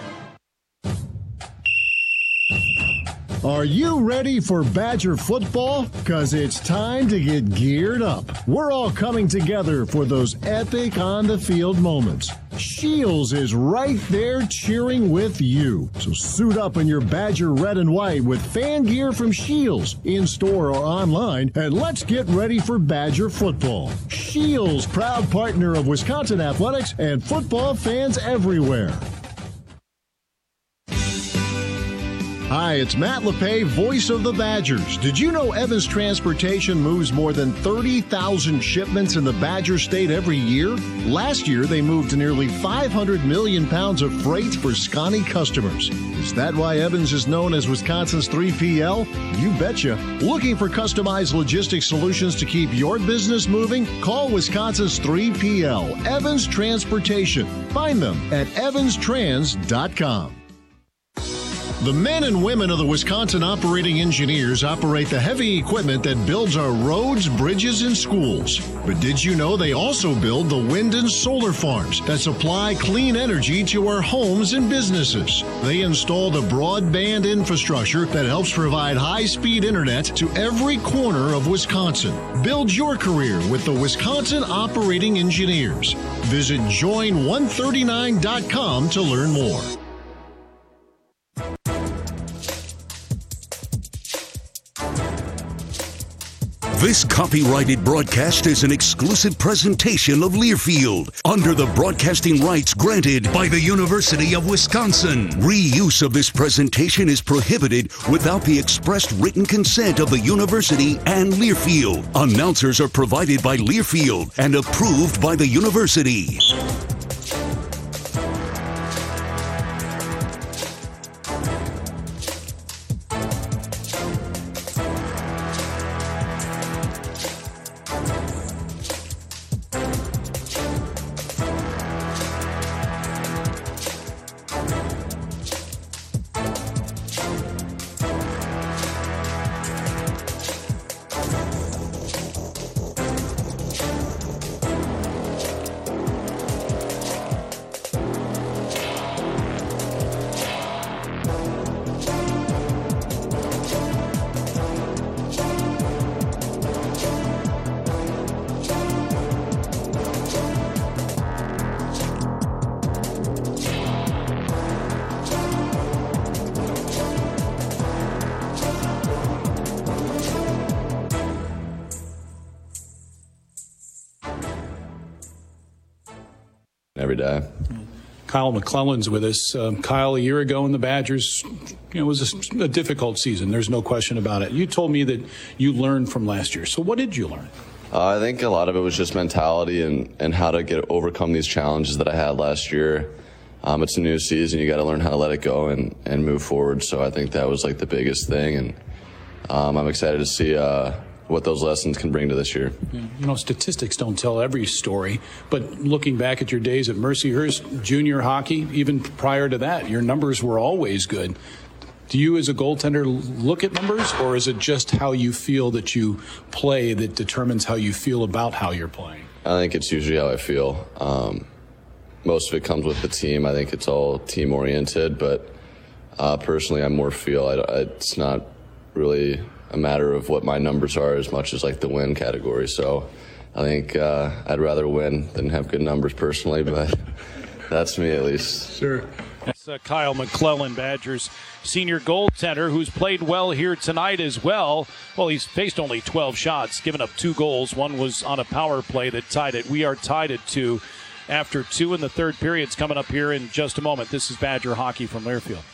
Are you ready for Badger football? Because it's time to get geared up. We're all coming together for those epic on-the-field moments. Shh. Shields is right there cheering with you. So suit up in your Badger red and white with fan gear from Shields, in-store or online, and let's get ready for Badger football. Shields, proud partner of Wisconsin Athletics and football fans everywhere. Hi, it's Matt LePay, voice of the Badgers. Did you know Evans Transportation moves more than thirty thousand shipments in the Badger State every year? Last year, they moved nearly five hundred million pounds of freight for Scotty customers. Is that why Evans is known as Wisconsin's three P L? You betcha. Looking for customized logistics solutions to keep your business moving? Call Wisconsin's three P L, Evans Transportation. Find them at evans trans dot com. The men and women of the Wisconsin Operating Engineers operate the heavy equipment that builds our roads, bridges, and schools. But did you know they also build the wind and solar farms that supply clean energy to our homes and businesses? They install the broadband infrastructure that helps provide high-speed internet to every corner of Wisconsin. Build your career with the Wisconsin Operating Engineers. Visit join one thirty-nine dot com to learn more. This copyrighted broadcast is an exclusive presentation of Learfield under the broadcasting rights granted by the University of Wisconsin. Reuse of this presentation is prohibited without the expressed written consent of the university and Learfield. Announcers are provided by Learfield and approved by the university. Every day. Kyle McClellan's with us. Um, Kyle, a year ago in the Badgers, you know, it was a, a difficult season. There's no question about it. You told me that you learned from last year. So what did you learn? Uh, I think a lot of it was just mentality and, and how to get overcome these challenges that I had last year. Um, it's a new season. You got to learn how to let it go and, and move forward. So I think that was like the biggest thing. And um, I'm excited to see uh, what those lessons can bring to this year. Yeah, you know, statistics don't tell every story, but looking back at your days at Mercyhurst junior hockey, even prior to that, your numbers were always good. Do you as a goaltender look at numbers, or is it just how you feel that you play that determines how you feel about how you're playing? I think it's usually how I feel. Um, most of it comes with the team. I think it's all team-oriented, but uh, personally, I more feel I, I, it's not really a matter of what my numbers are as much as like the win category. So I think uh, I'd rather win than have good numbers personally, but that's me at least. Sure. That's uh, Kyle McClellan, Badgers senior goaltender, who's played well here tonight as well. Well, he's faced only twelve shots, given up two goals. One was on a power play that tied it. We are tied at two after two in the third period's coming up here in just a moment. This is Badger hockey from Learfield.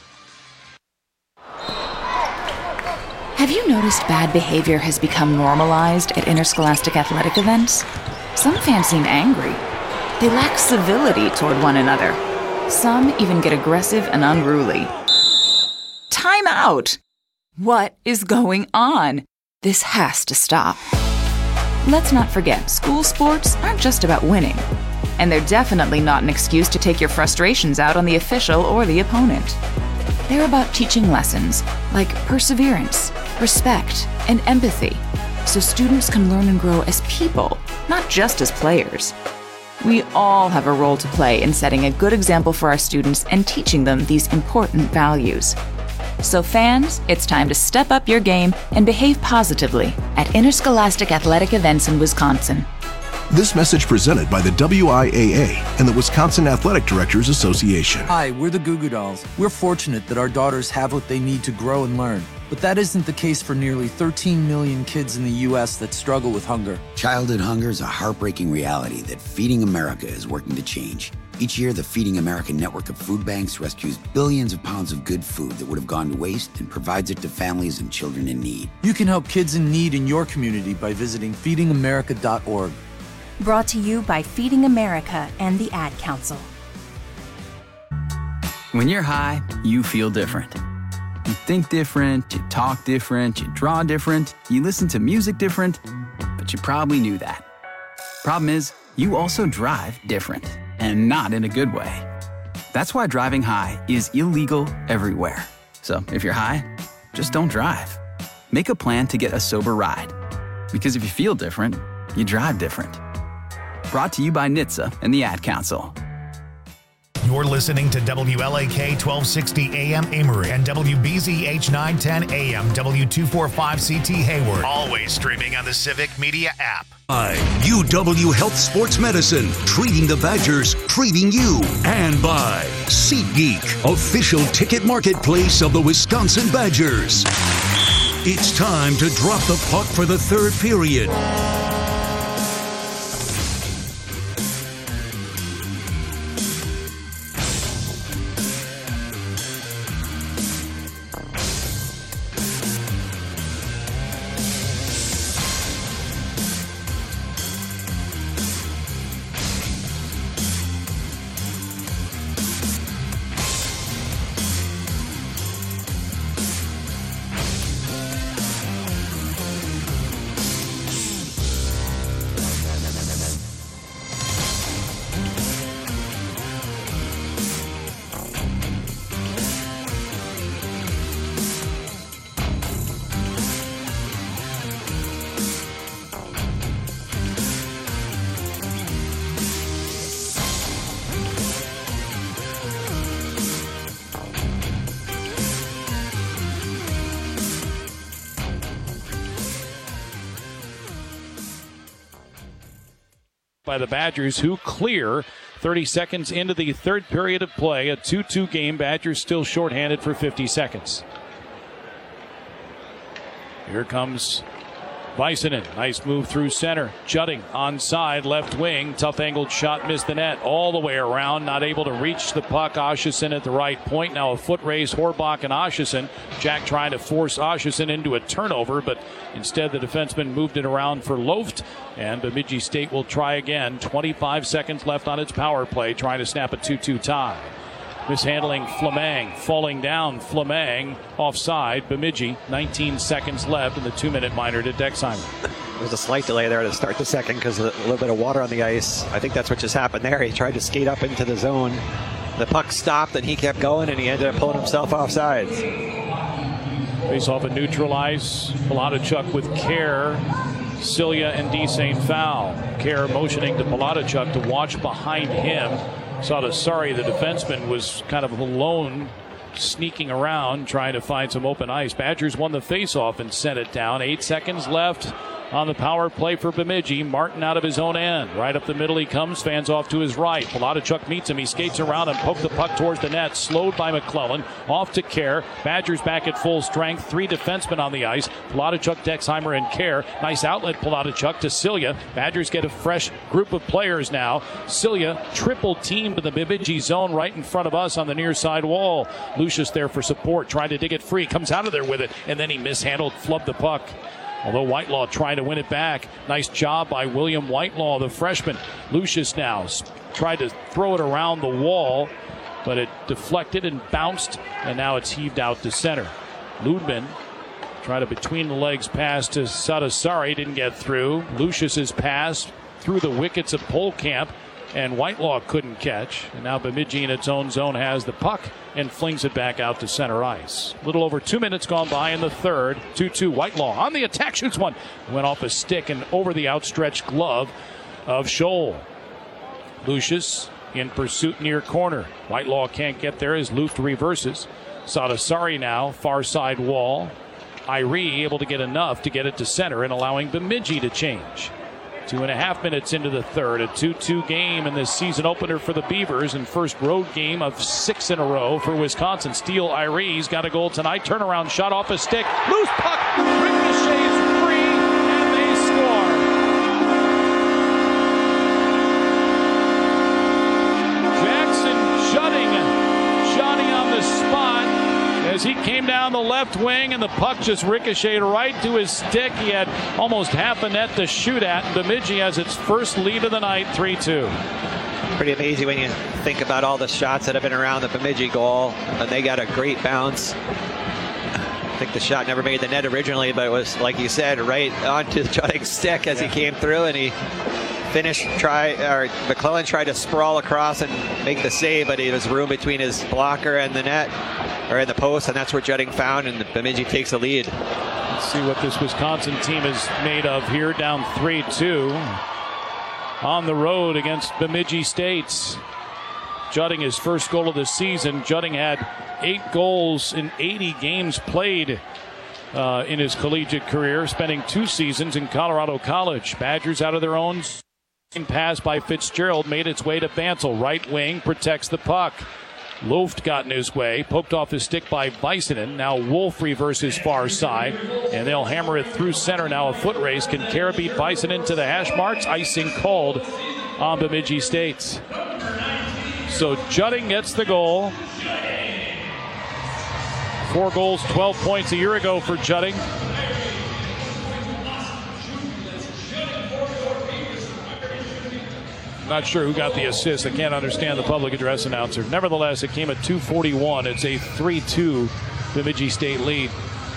Have you noticed bad behavior has become normalized at interscholastic athletic events? Some fans seem angry. They lack civility toward one another. Some even get aggressive and unruly. Time out! What is going on? This has to stop. Let's not forget, school sports aren't just about winning. And they're definitely not an excuse to take your frustrations out on the official or the opponent. They're about teaching lessons like perseverance, respect, and empathy, so students can learn and grow as people, not just as players. We all have a role to play in setting a good example for our students and teaching them these important values. So fans, it's time to step up your game and behave positively at interscholastic athletic events in Wisconsin. This message presented by the W I A A and the Wisconsin Athletic Directors Association. Hi, we're the Goo Goo Dolls. We're fortunate that our daughters have what they need to grow and learn. But that isn't the case for nearly thirteen million kids in the U S that struggle with hunger. Childhood hunger is a heartbreaking reality that Feeding America is working to change. Each year, the Feeding America network of food banks rescues billions of pounds of good food that would have gone to waste and provides it to families and children in need. You can help kids in need in your community by visiting feeding america dot org. Brought to you by Feeding America and the Ad Council. When you're high, you feel different. You think different, you talk different, you draw different, you listen to music different, but you probably knew that. Problem is, you also drive different, and not in a good way. That's why driving high is illegal everywhere. So if you're high, just don't drive. Make a plan to get a sober ride. Because if you feel different, you drive different. Brought to you by N H T S A and the Ad Council. You're listening to W L A K twelve sixty A M Amory and W B Z H nine ten A M W two forty-five C T Hayward. Always streaming on the Civic Media app. By U W Health Sports Medicine, treating the Badgers, treating you. And by SeatGeek, official ticket marketplace of the Wisconsin Badgers. It's time to drop the puck for the third period. By the Badgers, who clear thirty seconds into the third period of play. A two two game. Badgers still shorthanded for fifty seconds. Here comes Väisänen. Nice move through center. Jutting onside, left wing. Tough angled shot, missed the net. All the way around, not able to reach the puck. Asmussen at the right point. Now a foot race, Horbach and Asmussen. Jack trying to force Asmussen into a turnover, but instead the defenseman moved it around for Loft. And Bemidji State will try again. twenty-five seconds left on its power play, trying to snap a two two tie. Mishandling Flameng, falling down Flameng, offside. Bemidji, nineteen seconds left in the two-minute minor to Dexheimer. There's a slight delay there to start the second because of a little bit of water on the ice. I think that's what just happened there. He tried to skate up into the zone. The puck stopped and he kept going and he ended up pulling himself offsides. Face off and neutralize. Palachuk with care. Cilia and D. Saint foul. Care motioning to Palachuk to watch behind him. Satasari, the defenseman, was kind of alone, sneaking around, trying to find some open ice. Badgers won the faceoff and sent it down. Eight seconds left on the power play for Bemidji. Martin out of his own end. Right up the middle he comes, fans off to his right. Palachuk meets him. He skates around and pokes the puck towards the net. Slowed by McClellan. Off to Care. Badgers back at full strength. Three defensemen on the ice. Palachuk, Dexheimer, and Care. Nice outlet, Palachuk to Cilia. Badgers get a fresh group of players now. Cilia triple teamed to the Bemidji zone right in front of us on the near side wall. Lucius there for support. Trying to dig it free. Comes out of there with it. And then he mishandled, flubbed the puck. Although Whitelaw trying to win it back. Nice job by William Whitelaw, the freshman. Lucius now tried to throw it around the wall, but it deflected and bounced, and now it's heaved out to center. Ludman tried a between the legs pass to Satasari, didn't get through. Lucius's pass through the wickets of Polkamp, and Whitelaw couldn't catch. And now Bemidji in its own zone has the puck and flings it back out to center ice. A little over two minutes gone by in the third. two two Whitelaw on the attack, shoots one. Went off a stick and over the outstretched glove of Scholl. Lucius in pursuit near corner. Whitelaw can't get there as Luft reverses. Satasari now, far side wall. Irie able to get enough to get it to center and allowing Bemidji to change. Two and a half minutes into the third. A two two game in this season opener for the Beavers and first road game of six in a row for Wisconsin. Steele Iree's got a goal tonight. Turnaround shot off a stick. Loose puck. Ricochets free and they score. Jackson Judding, Johnny on the spot as he came down the left wing and the puck just ricocheted right to his stick. He had almost half a net to shoot at. And Bemidji has its first lead of the night, three two. Pretty amazing when you think about all the shots that have been around the Bemidji goal. And they got a great bounce. I think the shot never made the net originally, but it was, like you said, right onto Judding's stick as yeah. he came through, and he finished, try, or McClellan tried to sprawl across and make the save, but there was room between his blocker and the net, or in the post, and that's where Judding found, and Bemidji takes the lead. Let's see what this Wisconsin team is made of here, down three two on the road against Bemidji State. Judding his first goal of the season. Judding had eight goals in eighty games played uh, in his collegiate career, spending two seasons in Colorado College. Badgers out of their own. Pass by Fitzgerald made its way to Bansel. Right wing protects the puck. Loft got in his way, poked off his stick by Vicenen. Now Wolf reverses far side, and they'll hammer it through center. Now a foot race. Can Kara beat Vicenen to the hash marks? Icing called on Bemidji State. So Judding gets the goal. Four goals, twelve points a year ago for Judding. Not sure who got the assist. I can't understand the public address announcer. Nevertheless, it came at two forty-one. It's a three two Bemidji State lead.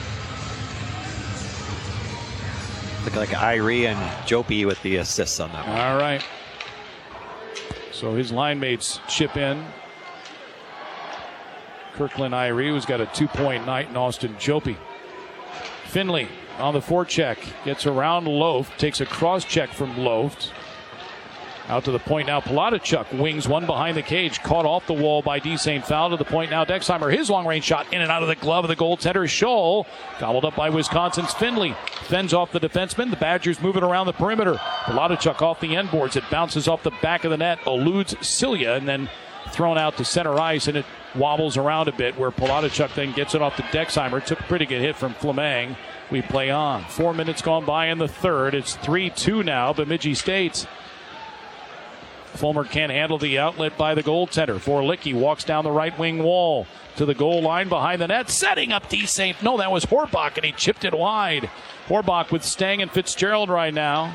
Look like Iree and Jopi with the assists on that one. All right. So his line mates chip in. Kirkland Iree, who's got a two-point night, and Austin Jopi. Finley on the forecheck. Gets around Loft. Takes a cross-check from Loft. Out to the point now, Palatichuk wings one behind the cage, caught off the wall by D. Saint Foul. To the point now, Dexheimer, his long-range shot in and out of the glove of the goaltender, Scholl. Gobbled up by Wisconsin's Finley. Fends off the defenseman. The Badgers moving around the perimeter. Palatichuk off the end boards. It bounces off the back of the net, eludes Cilia, and then thrown out to center ice, and it wobbles around a bit where Palatichuk then gets it off to Dexheimer. Took a pretty good hit from Fleming. We play on. Four minutes gone by in the third. It's three two now, Bemidji State. Fulmer can't handle the outlet by the goaltender. Vorlicki walks down the right wing wall to the goal line behind the net, setting up D. Saint. No, that was Horbach, and he chipped it wide. Horbach with Stang and Fitzgerald right now.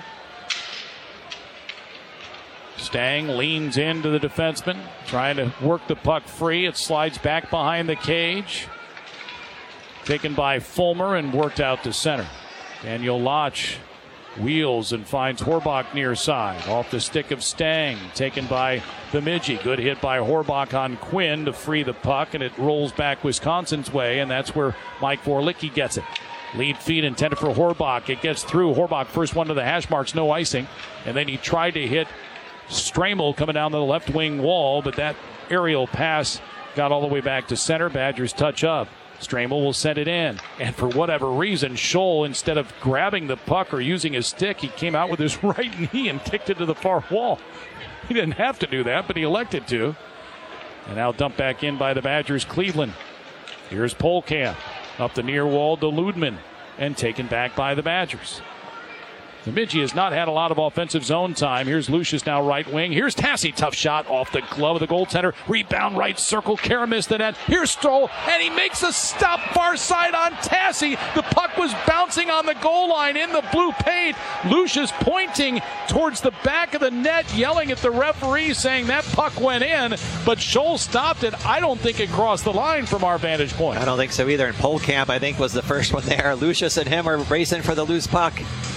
Stang leans into the defenseman, trying to work the puck free. It slides back behind the cage. Taken by Fulmer and worked out to center. Daniel Lotch wheels and finds Horbach near side. Off the stick of Stang, taken by Bemidji. Good hit by Horbach on Quinn to free the puck, and it rolls back Wisconsin's way, and that's where Mike Vorlicki gets it. Lead feed intended for Horbach. It gets through. Horbach first one to the hash marks, no icing. And then he tried to hit Stramel coming down the left wing wall, but that aerial pass got all the way back to center. Badgers touch up. Stramel will send it in. And for whatever reason, Scholl, instead of grabbing the puck or using his stick, he came out with his right knee and kicked it to the far wall. He didn't have to do that, but he elected to. And now dumped back in by the Badgers, Cleveland. Here's Polkamp. Up the near wall to Ludman. And taken back by the Badgers. Bemidji has not had a lot of offensive zone time. Here's Lucius now right wing. Here's Tassi. Tough shot off the glove of the goaltender. Rebound right circle. Kara missed the net. Here's Stoll, and he makes a stop far side on Tassi. The puck was bouncing on the goal line in the blue paint. Lucius pointing towards the back of the net, yelling at the referee, saying that puck went in, but Scholl stopped it. I don't think it crossed the line from our vantage point. I don't think so either. And Polkamp, I think, was the first one there. Lucius and him are racing for the loose puck.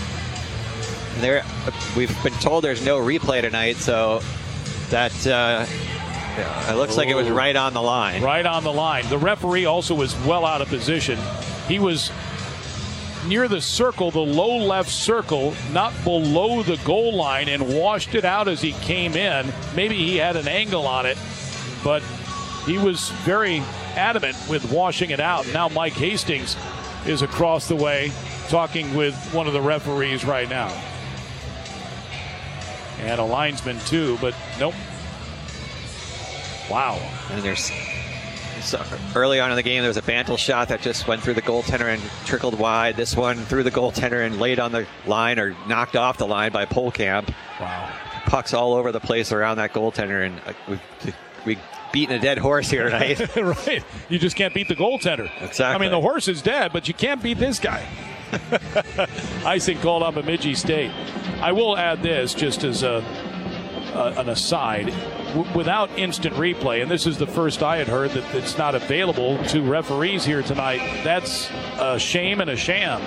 There, we've been told there's no replay tonight, so that uh, it looks like it was right on the line. Right on the line. The referee also was well out of position. He was near the circle, the low left circle, not below the goal line, and washed it out as he came in. Maybe he had an angle on it, but he was very adamant with washing it out. Now Mike Hastings is across the way talking with one of the referees right now. And a linesman, too, but nope. Wow. And there's so early on in the game, there was a Bantle shot that just went through the goaltender and trickled wide. This one through the goaltender and laid on the line or knocked off the line by Polkamp. Wow. Pucks all over the place around that goaltender, and uh, we've, we've beaten a dead horse here tonight. Right. You just can't beat the goaltender. Exactly. I mean, the horse is dead, but you can't beat this guy. Icing called on Bemidji State. I will add this just as a, uh, an aside. W- without instant replay, and this is the first I had heard that it's not available to referees here tonight, that's a shame and a sham.